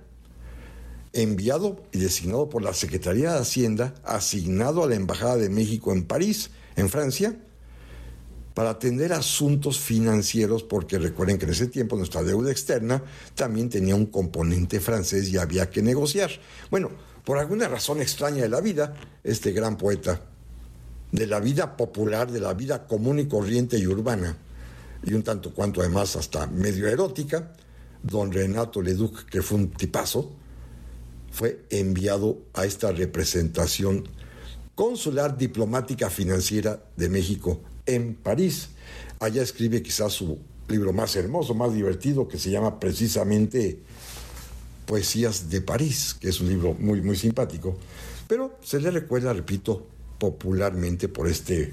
Speaker 7: enviado y designado por la Secretaría de Hacienda, asignado a la Embajada de México en París, en Francia, para atender asuntos financieros, porque recuerden que en ese tiempo nuestra deuda externa también tenía un componente francés y había que negociar. Bueno, por alguna razón extraña de la vida, este gran poeta de la vida popular, de la vida común y corriente y urbana, y un tanto cuanto además hasta medio erótica, don Renato Leduc, que fue un tipazo, fue enviado a esta representación consular diplomática financiera de México en París. Allá escribe quizás su libro más hermoso, más divertido, que se llama precisamente Poesías de París, que es un libro muy, muy simpático, pero se le recuerda, repito, popularmente por este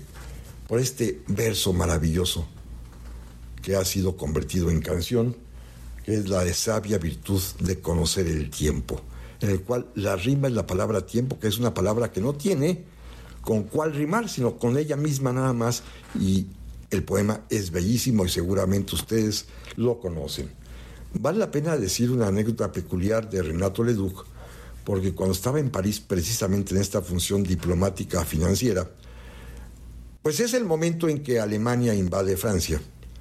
Speaker 7: verso maravilloso que ha sido convertido en canción, que es la de sabia virtud de conocer el tiempo, en el cual la rima es la palabra tiempo, que es una palabra que no tiene con cuál rimar, sino con ella misma nada más, y el poema es bellísimo y seguramente ustedes lo conocen. Vale la pena decir una anécdota peculiar de Renato Leduc, porque cuando estaba en París, precisamente en esta función diplomática financiera, pues es el momento en que Alemania invade Francia.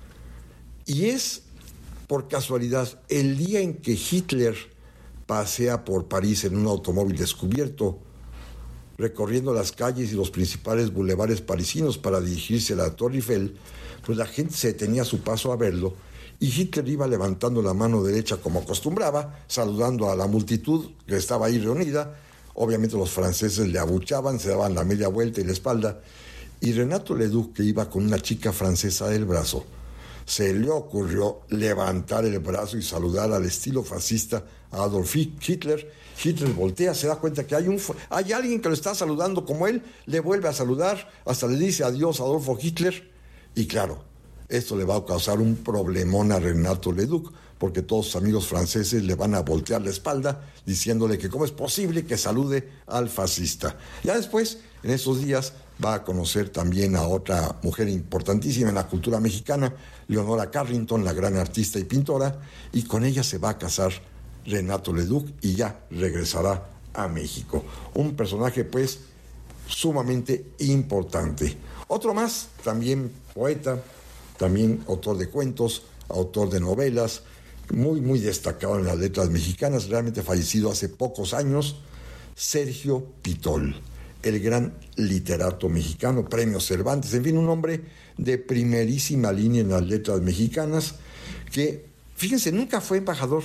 Speaker 7: Y es, por casualidad, el día en que Hitler pasea por París en un automóvil descubierto, recorriendo las calles y los principales bulevares parisinos para dirigirse a la Torre Eiffel, pues la gente se detenía a su paso a verlo, y Hitler iba levantando la mano derecha como acostumbraba, saludando a la multitud que estaba ahí reunida. Obviamente los franceses le abuchaban, se daban la media vuelta y la espalda, y Renato Leduc, que iba con una chica francesa del brazo, se le ocurrió levantar el brazo y saludar al estilo fascista a Adolf Hitler. Hitler voltea, se da cuenta que hay alguien que lo está saludando como él, le vuelve a saludar, hasta le dice adiós a Adolfo Hitler, y claro, esto le va a causar un problemón a Renato Leduc, porque todos sus amigos franceses le van a voltear la espalda, diciéndole que cómo es posible que salude al fascista. Ya después, en esos días, va a conocer también a otra mujer importantísima en la cultura mexicana, Leonora Carrington, la gran artista y pintora, y con ella se va a casar Renato Leduc y ya regresará a México. Un personaje, pues, sumamente importante. Otro más, también poeta, también autor de cuentos, autor de novelas, muy, muy destacado en las letras mexicanas, realmente fallecido hace pocos años, Sergio Pitol, el gran literato mexicano, premio Cervantes, en fin, un hombre de primerísima línea en las letras mexicanas, que, fíjense, nunca fue embajador.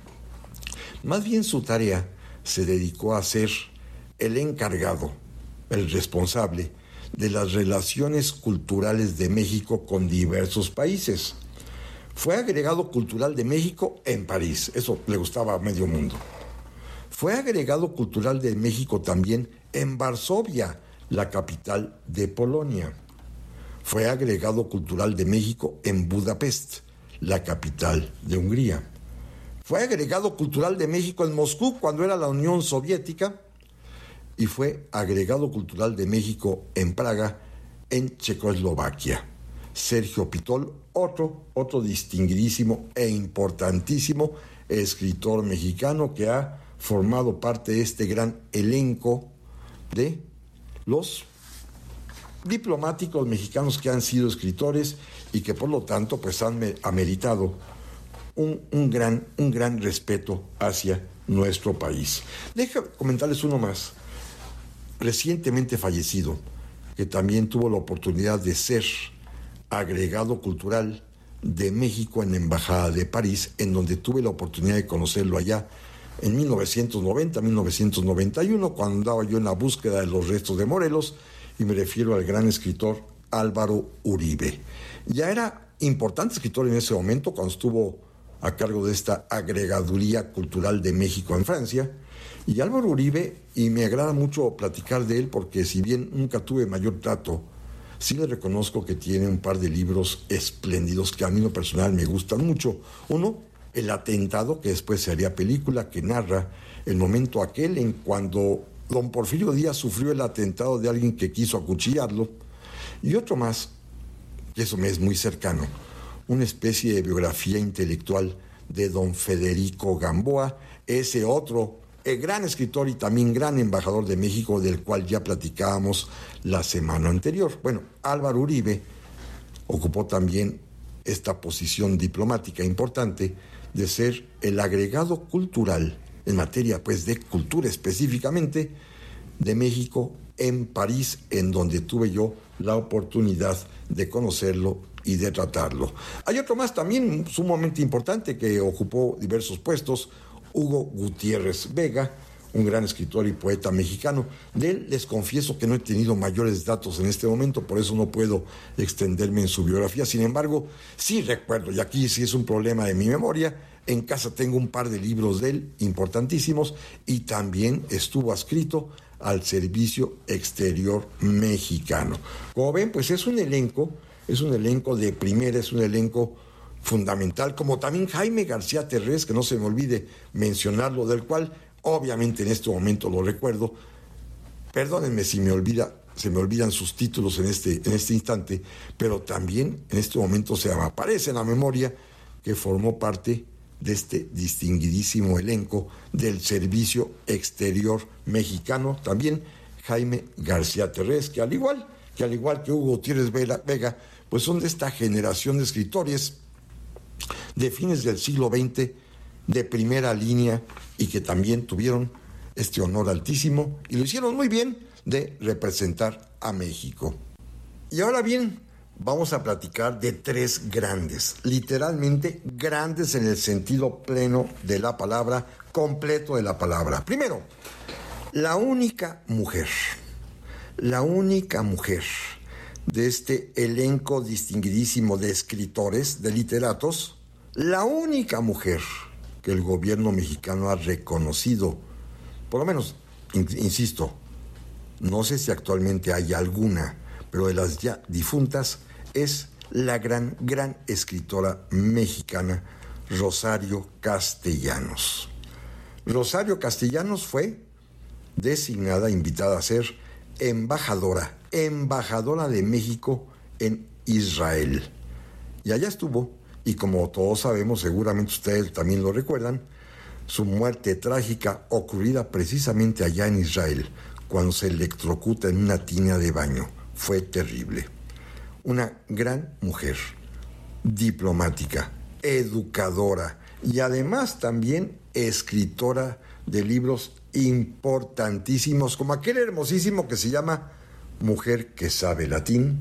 Speaker 7: Más bien su tarea se dedicó a ser el encargado, el responsable de las relaciones culturales de México con diversos países. Fue agregado cultural de México en París, eso le gustaba a medio mundo. Fue agregado cultural de México también en Varsovia, la capital de Polonia. Fue agregado cultural de México en Budapest, la capital de Hungría. Fue agregado cultural de México en Moscú, cuando era la Unión Soviética, y fue agregado cultural de México en Praga, en Checoslovaquia. Sergio Pitol, otro distinguidísimo e importantísimo escritor mexicano que ha formado parte de este gran elenco de los diplomáticos mexicanos que han sido escritores y que por lo tanto pues han ameritado un gran respeto hacia nuestro país. Déjame comentarles uno más, recientemente fallecido, que también tuvo la oportunidad de ser agregado cultural de México en la Embajada de París, en donde tuve la oportunidad de conocerlo allá en 1990-1991, cuando andaba yo en la búsqueda de los restos de Morelos, y me refiero al gran escritor Álvaro Uribe. Ya era importante escritor en ese momento, cuando estuvo a cargo de esta agregaduría cultural de México en Francia, y Álvaro Uribe, y me agrada mucho platicar de él, porque si bien nunca tuve mayor trato, sí le reconozco que tiene un par de libros espléndidos que a mí en lo personal me gustan mucho. Uno, El atentado, que después se haría película, que narra el momento aquel en cuando don Porfirio Díaz sufrió el atentado de alguien que quiso acuchillarlo. Y otro más, que eso me es muy cercano, una especie de biografía intelectual de don Federico Gamboa, ese otro, el gran escritor y también gran embajador de México, del cual ya platicábamos la semana anterior. Bueno, Álvaro Uribe ocupó también esta posición diplomática importante de ser el agregado cultural en materia pues de cultura específicamente de México en París, en donde tuve yo la oportunidad de conocerlo y de tratarlo. Hay otro más también sumamente importante que ocupó diversos puestos, Hugo Gutiérrez Vega, un gran escritor y poeta mexicano. De él les confieso que no he tenido mayores datos en este momento, por eso no puedo extenderme en su biografía. Sin embargo, sí recuerdo, y aquí sí es un problema de mi memoria, en casa tengo un par de libros de él importantísimos y también estuvo adscrito al Servicio Exterior Mexicano. Como ven, pues es un elenco de primera, es un elenco fundamental, como también Jaime García Terrés, que no se me olvide mencionarlo, del cual obviamente en este momento lo recuerdo. Perdónenme si se me olvidan sus títulos en este instante, pero también en este momento se me aparece en la memoria que formó parte de este distinguidísimo elenco del Servicio Exterior Mexicano, también Jaime García Terrés, que al igual que Hugo Gutiérrez Vega, pues son de esta generación de escritores de fines del siglo XX, de primera línea, y que también tuvieron este honor altísimo, y lo hicieron muy bien, de representar a México. Y ahora bien, vamos a platicar de tres grandes, literalmente grandes en el sentido pleno de la palabra, completo de la palabra. Primero, la única mujer de este elenco distinguidísimo de escritores, de literatos, la única mujer que el gobierno mexicano ha reconocido, por lo menos, insisto, no sé si actualmente hay alguna, pero de las ya difuntas, es la gran escritora mexicana Rosario Castellanos. Rosario Castellanos fue designada, invitada a ser embajadora de México en Israel. Y allá estuvo, y como todos sabemos, seguramente ustedes también lo recuerdan, su muerte trágica ocurrida precisamente allá en Israel, cuando se electrocuta en una tina de baño. Fue terrible. Una gran mujer, diplomática, educadora y además también escritora de libros importantísimos, como aquel hermosísimo que se llama Mujer que sabe latín.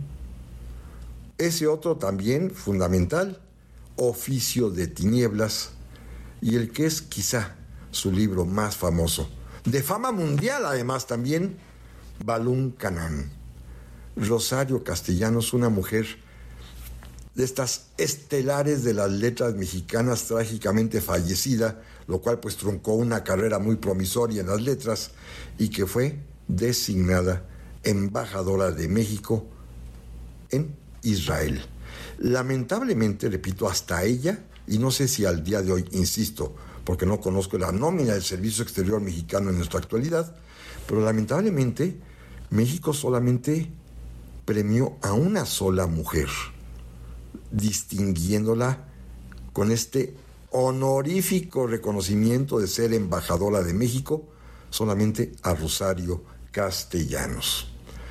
Speaker 7: Ese otro también fundamental, Oficio de tinieblas, y el que es quizá su libro más famoso, de fama mundial además también, Balún Canán. Rosario Castellanos, una mujer de estas estelares de las letras mexicanas, trágicamente fallecida, lo cual pues truncó una carrera muy promisoria en las letras, y que fue designada embajadora de México en Israel. Lamentablemente, repito, hasta ella, y no sé si al día de hoy, insisto, porque no conozco la nómina del Servicio Exterior Mexicano en nuestra actualidad, pero lamentablemente México solamente premió a una sola mujer, distinguiéndola con este honorífico reconocimiento de ser embajadora de México, solamente a Rosario Castellanos.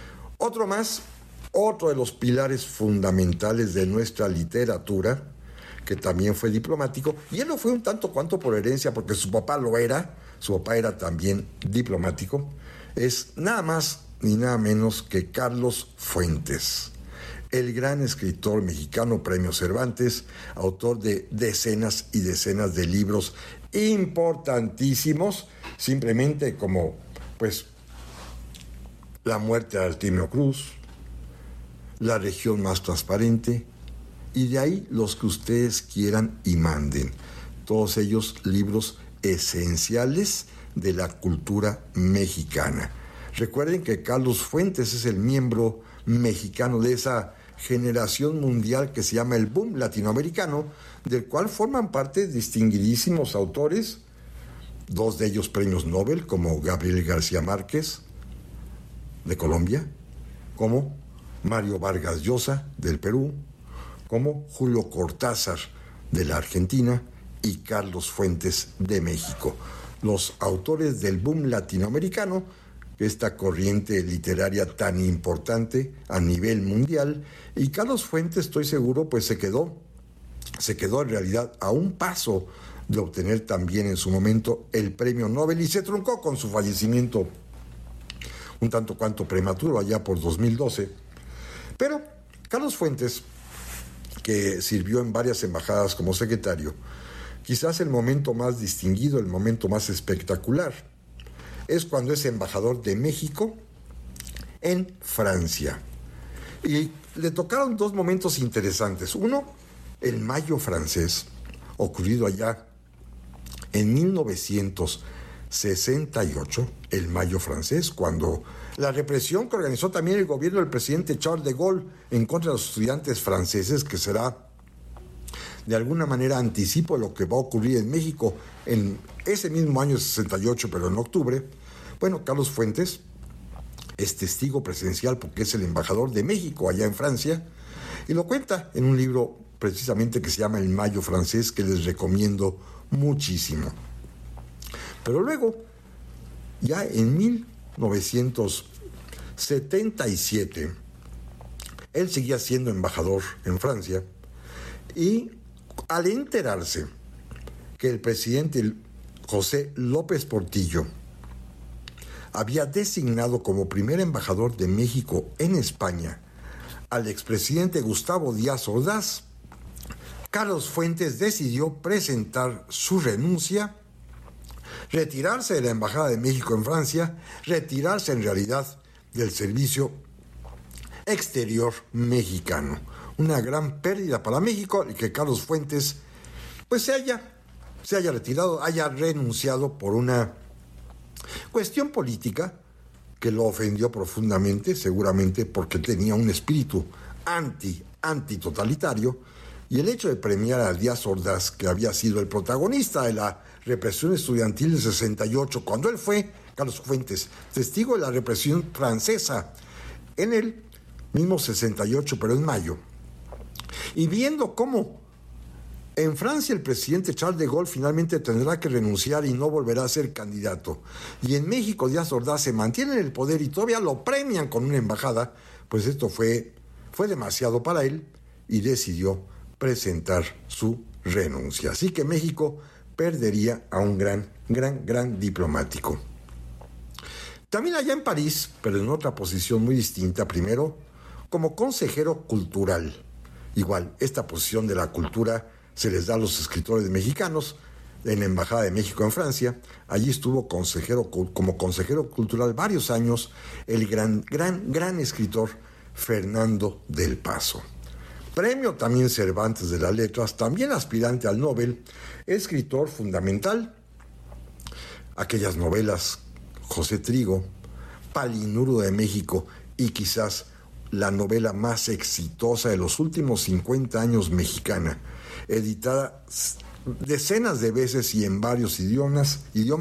Speaker 7: Otro de los pilares fundamentales de nuestra literatura, que también fue diplomático, y él lo fue un tanto cuanto por herencia, porque su papá era también diplomático, es nada más ni nada menos que Carlos Fuentes, el gran escritor mexicano, Premio Cervantes, autor de decenas y decenas de libros importantísimos, simplemente como, pues, La muerte de Artemio Cruz, La región más transparente, y de ahí los que ustedes quieran y manden. Todos ellos libros esenciales de la cultura mexicana. Recuerden que Carlos Fuentes es el miembro mexicano de esa generación mundial que se llama el boom latinoamericano, del cual forman parte distinguidísimos autores, dos de ellos premios Nobel, como Gabriel García Márquez, de Colombia, como Mario Vargas Llosa, del Perú, como Julio Cortázar, de la Argentina, y Carlos Fuentes, de México. Los autores del boom latinoamericano esta corriente literaria tan importante a nivel mundial, y Carlos Fuentes, estoy seguro, pues se quedó en realidad a un paso de obtener también en su momento el premio Nobel, y se truncó con su fallecimiento un tanto cuanto prematuro allá por 2012. Pero Carlos Fuentes, que sirvió en varias embajadas como secretario, quizás el momento más distinguido, el momento más espectacular, es cuando es embajador de México en Francia. Y le tocaron dos momentos interesantes. Uno, el Mayo francés, ocurrido allá en 1968, el Mayo francés, cuando la represión que organizó también el gobierno del presidente Charles de Gaulle en contra de los estudiantes franceses, que será de alguna manera anticipo de lo que va a ocurrir en México en ese mismo año 68, pero en octubre. Bueno, Carlos Fuentes es testigo presencial porque es el embajador de México allá en Francia, y lo cuenta en un libro precisamente que se llama El Mayo francés, que les recomiendo muchísimo. Pero luego, ya en 1977, él seguía siendo embajador en Francia, y al enterarse que el presidente José López Portillo había designado como primer embajador de México en España al expresidente Gustavo Díaz Ordaz, Carlos Fuentes decidió presentar su renuncia, retirarse de la Embajada de México en Francia, retirarse en realidad del servicio exterior mexicano. Una gran pérdida para México, y que Carlos Fuentes pues se haya retirado, haya renunciado por una cuestión política que lo ofendió profundamente, seguramente porque tenía un espíritu antitotalitario, y el hecho de premiar a Díaz Ordaz, que había sido el protagonista de la represión estudiantil del 68, cuando él fue, Carlos Fuentes, testigo de la represión francesa en el mismo 68, pero en mayo, y viendo cómo en Francia el presidente Charles de Gaulle finalmente tendrá que renunciar y no volverá a ser candidato, y en México Díaz Ordaz se mantiene en el poder y todavía lo premian con una embajada, pues esto fue demasiado para él, y decidió presentar su renuncia. Así que México perdería a un gran diplomático. También allá en París, pero en otra posición muy distinta, primero como consejero cultural. Igual, esta posición de la cultura se les da a los escritores mexicanos en la Embajada de México en Francia. Allí estuvo como consejero cultural varios años el gran escritor Fernando del Paso. Premio también Cervantes de las Letras, también aspirante al Nobel, escritor fundamental. Aquellas novelas José Trigo, Palinuro de México, y quizás la novela más exitosa de los últimos 50 años mexicana, editada decenas de veces y en varios idiomas,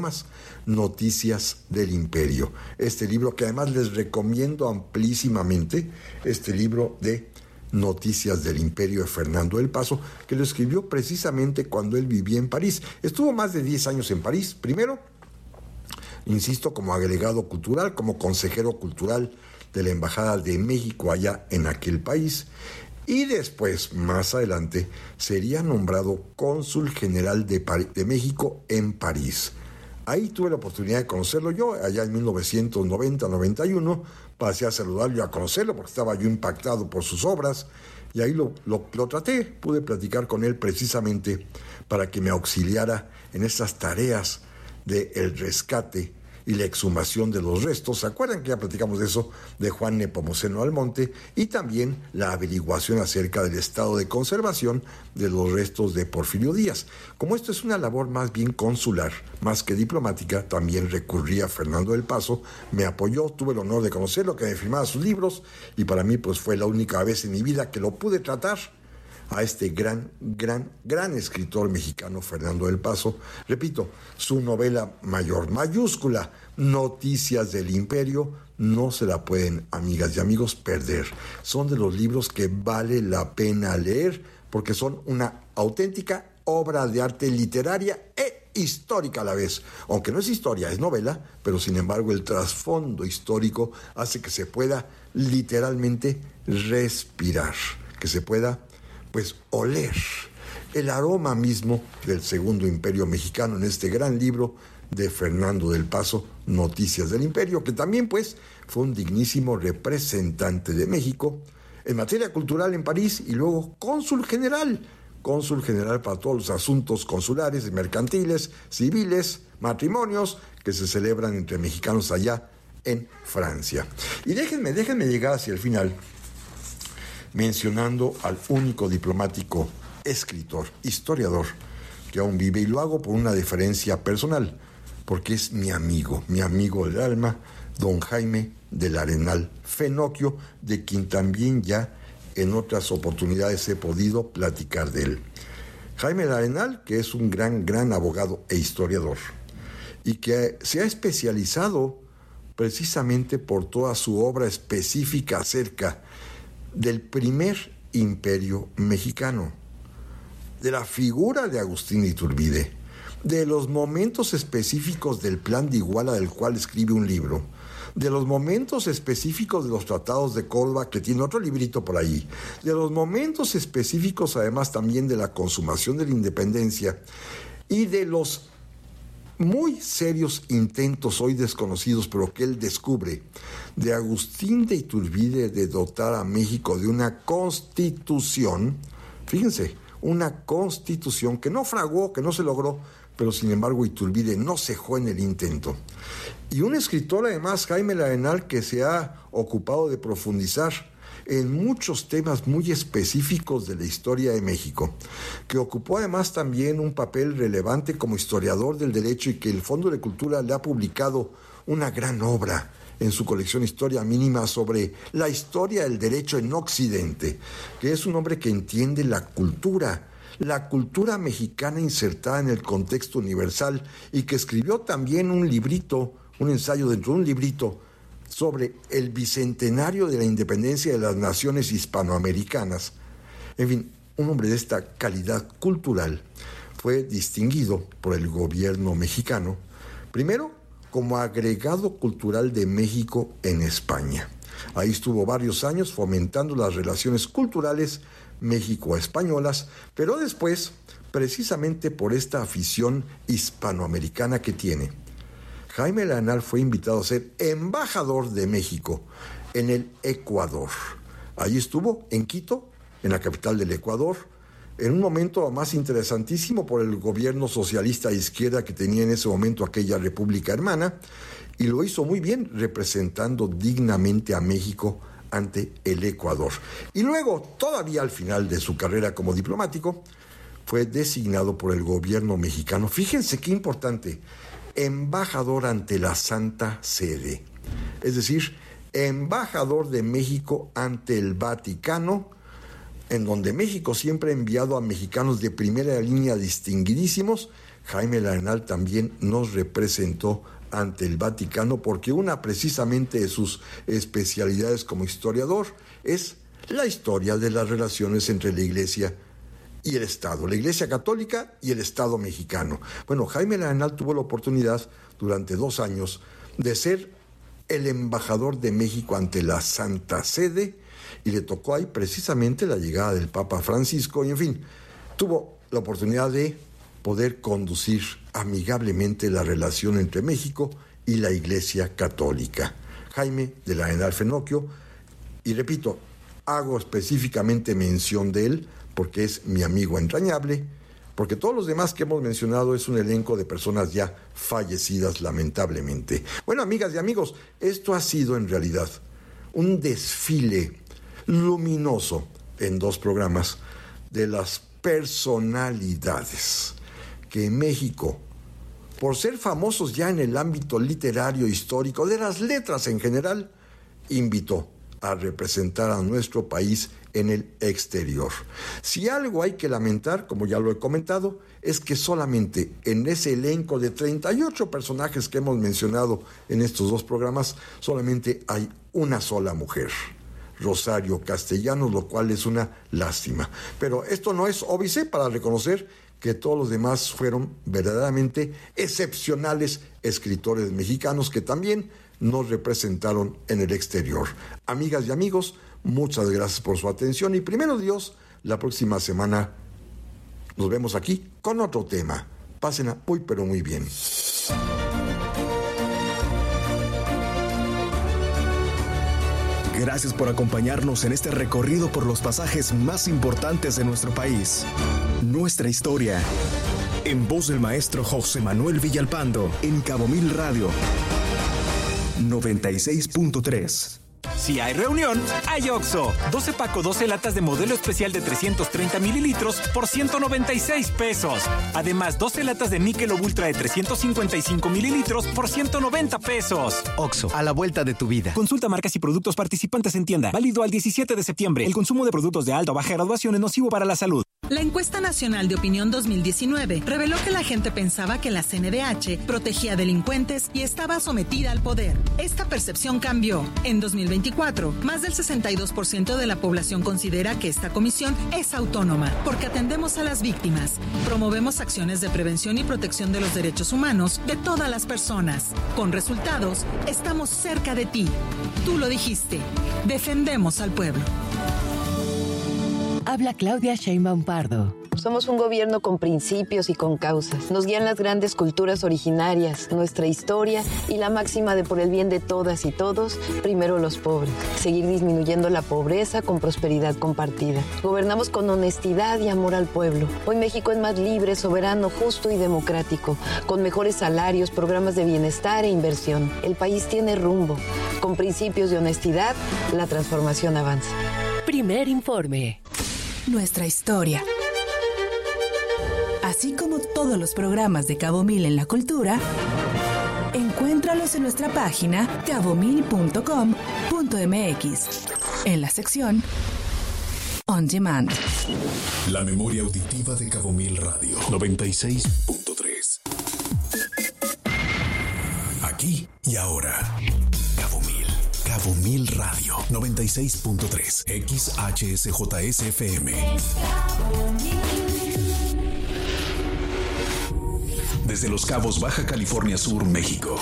Speaker 7: Noticias del Imperio. Este libro que además les recomiendo amplísimamente, este libro de Noticias del Imperio de Fernando del Paso, que lo escribió precisamente cuando él vivía en París. Estuvo más de 10 años en París, primero, insisto, como agregado cultural, como consejero cultural de la Embajada de México allá en aquel país, y después, más adelante, sería nombrado cónsul general de México en París. Ahí tuve la oportunidad de conocerlo yo, allá en 1990-91, pasé a saludarlo y a conocerlo porque estaba yo impactado por sus obras, y ahí lo traté, pude platicar con él precisamente para que me auxiliara en estas tareas del rescate y la exhumación de los restos. ¿Se acuerdan que ya platicamos de eso, de Juan Nepomuceno Almonte? Y también la averiguación acerca del estado de conservación de los restos de Porfirio Díaz. Como esto es una labor más bien consular, más que diplomática, también recurrí a Fernando del Paso, me apoyó, tuve el honor de conocerlo, que me firmaba sus libros, y para mí pues fue la única vez en mi vida que lo pude tratar a este gran escritor mexicano, Fernando del Paso. Repito, su novela mayor, mayúscula, Noticias del Imperio, no se la pueden, amigas y amigos, perder. Son de los libros que vale la pena leer porque son una auténtica obra de arte literaria e histórica a la vez. Aunque no es historia, es novela, pero sin embargo el trasfondo histórico hace que se pueda literalmente respirar, que se pueda, pues, oler el aroma mismo del Segundo Imperio Mexicano en este gran libro de Fernando del Paso, Noticias del Imperio, que también, pues, fue un dignísimo representante de México en materia cultural en París y luego cónsul general para todos los asuntos consulares, mercantiles, civiles, matrimonios que se celebran entre mexicanos allá en Francia. Y déjenme llegar hacia el final mencionando al único diplomático, escritor, historiador que aún vive, y lo hago por una deferencia personal, porque es mi amigo del alma, don Jaime del Arenal Fenoquio, de quien también ya en otras oportunidades he podido platicar de él. Jaime del Arenal, que es un gran abogado e historiador, y que se ha especializado precisamente por toda su obra específica acerca del primer imperio mexicano, de la figura de Agustín de Iturbide, de los momentos específicos del Plan de Iguala, del cual escribe un libro, de los momentos específicos de los tratados de Córdoba, que tiene otro librito por ahí, de los momentos específicos además también de la consumación de la independencia y de los muy serios intentos hoy desconocidos, pero que él descubre, de Agustín de Iturbide de dotar a México de una constitución, fíjense, una constitución que no fraguó, que no se logró, pero sin embargo Iturbide no cejó en el intento. Y un escritor además, Jaime del Arenal, que se ha ocupado de profundizar en muchos temas muy específicos de la historia de México, que ocupó además también un papel relevante como historiador del derecho y que el Fondo de Cultura le ha publicado una gran obra en su colección Historia Mínima sobre la historia del derecho en Occidente, que es un hombre que entiende la cultura mexicana insertada en el contexto universal y que escribió también un librito, un ensayo dentro de un librito sobre el bicentenario de la independencia de las naciones hispanoamericanas. En fin, un hombre de esta calidad cultural fue distinguido por el gobierno mexicano, primero como agregado cultural de México en España. Ahí estuvo varios años fomentando las relaciones culturales México-españolas, pero después, precisamente por esta afición hispanoamericana que tiene, Jaime del Arenal fue invitado a ser embajador de México en el Ecuador. Allí estuvo, en Quito, en la capital del Ecuador, en un momento más interesantísimo por el gobierno socialista de izquierda que tenía en ese momento aquella república hermana, y lo hizo muy bien, representando dignamente a México ante el Ecuador. Y luego, todavía al final de su carrera como diplomático, fue designado por el gobierno mexicano, fíjense qué importante, embajador ante la Santa Sede, es decir, embajador de México ante el Vaticano, en donde México siempre ha enviado a mexicanos de primera línea distinguidísimos. Jaime del Arenal también nos representó ante el Vaticano, porque una precisamente de sus especialidades como historiador es la historia de las relaciones entre la Iglesia y el Estado, la Iglesia Católica y el Estado mexicano. Bueno, Jaime del Arenal tuvo la oportunidad durante 2 años de ser el embajador de México ante la Santa Sede, y le tocó ahí precisamente la llegada del Papa Francisco, y en fin, tuvo la oportunidad de poder conducir amigablemente la relación entre México y la Iglesia Católica. Jaime del Arenal Fenoquio, y repito, hago específicamente mención de él porque es mi amigo entrañable, porque todos los demás que hemos mencionado es un elenco de personas ya fallecidas lamentablemente. Bueno, amigas y amigos, esto ha sido en realidad un desfile luminoso en 2 programas de las personalidades que México, por ser famosos ya en el ámbito literario, histórico, de las letras en general, invitó a representar a nuestro país en el exterior. Si algo hay que lamentar, como ya lo he comentado, es que solamente en ese elenco de 38 personajes que hemos mencionado en estos 2 programas, solamente hay una sola mujer, Rosario Castellanos, lo cual es una lástima. Pero esto no es óbice para reconocer que todos los demás fueron verdaderamente excepcionales escritores mexicanos que también nos representaron en el exterior. Amigas y amigos, muchas gracias por su atención y primero Dios, la próxima semana nos vemos aquí con otro tema. Pásenla muy pero muy bien.
Speaker 5: Gracias por acompañarnos en este recorrido por los pasajes más importantes de nuestro país. Nuestra historia. En voz del maestro José Manuel Villalpando, en Cabo Mil Radio 96.3.
Speaker 9: Si hay reunión, hay OXXO. 12 paco, 12 latas de modelo especial de 330 mililitros por 196 pesos. Además, 12 latas de Michelob Ultra de 355 mililitros por 190 pesos.
Speaker 10: OXXO, a la vuelta de tu vida.
Speaker 9: Consulta marcas y productos participantes en tienda. Válido al 17 de septiembre. El consumo de productos de alta o baja graduación es nocivo para la salud.
Speaker 14: La encuesta nacional de opinión 2019 reveló que la gente pensaba que la CNDH protegía a delincuentes y estaba sometida al poder. Esta percepción cambió. En 2024, más del 62% de la población considera que esta comisión es autónoma, porque atendemos a las víctimas, promovemos acciones de prevención y protección de los derechos humanos de todas las personas. Con resultados, estamos cerca de ti. Tú lo dijiste. Defendemos al pueblo.
Speaker 3: Habla Claudia Sheinbaum Pardo.
Speaker 8: Somos un gobierno con principios y con causas. Nos guían las grandes culturas originarias, nuestra historia y la máxima de por el bien de todas y todos, primero los pobres. Seguir disminuyendo la pobreza con prosperidad compartida. Gobernamos con honestidad y amor al pueblo. Hoy México es más libre, soberano, justo y democrático, con mejores salarios, programas de bienestar e inversión. El país tiene rumbo. Con principios de honestidad, la transformación avanza.
Speaker 3: Primer informe.
Speaker 6: Nuestra historia. Así como todos los programas de Cabo Mil en la cultura, encuéntralos en nuestra página cabomil.com.mx, en la sección On Demand.
Speaker 1: La memoria auditiva de Cabo Mil Radio 96.3. Aquí y ahora. Cabo Mil Radio 96.3 XHSJSFM. Desde Los Cabos, Baja California Sur, México.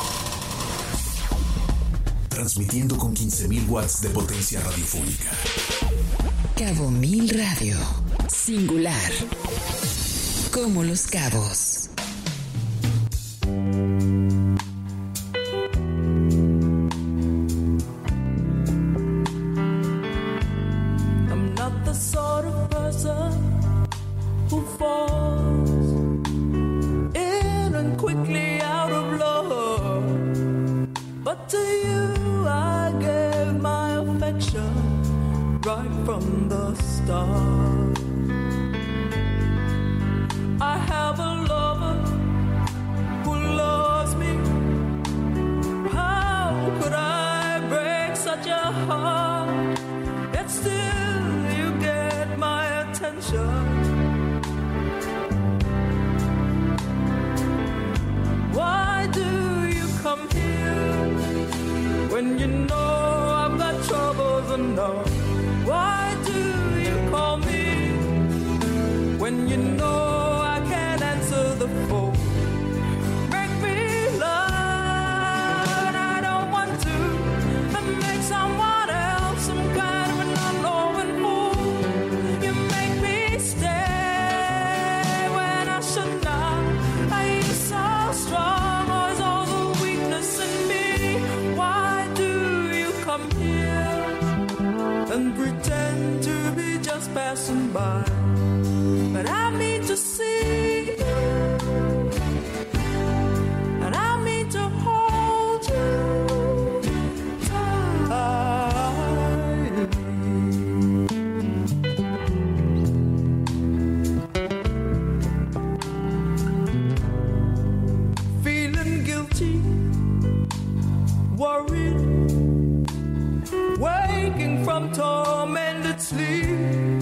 Speaker 1: Transmitiendo con 15,000 watts de potencia radiofónica.
Speaker 4: Cabo Mil Radio. Singular. Como Los Cabos.
Speaker 15: Waking from tormented sleep,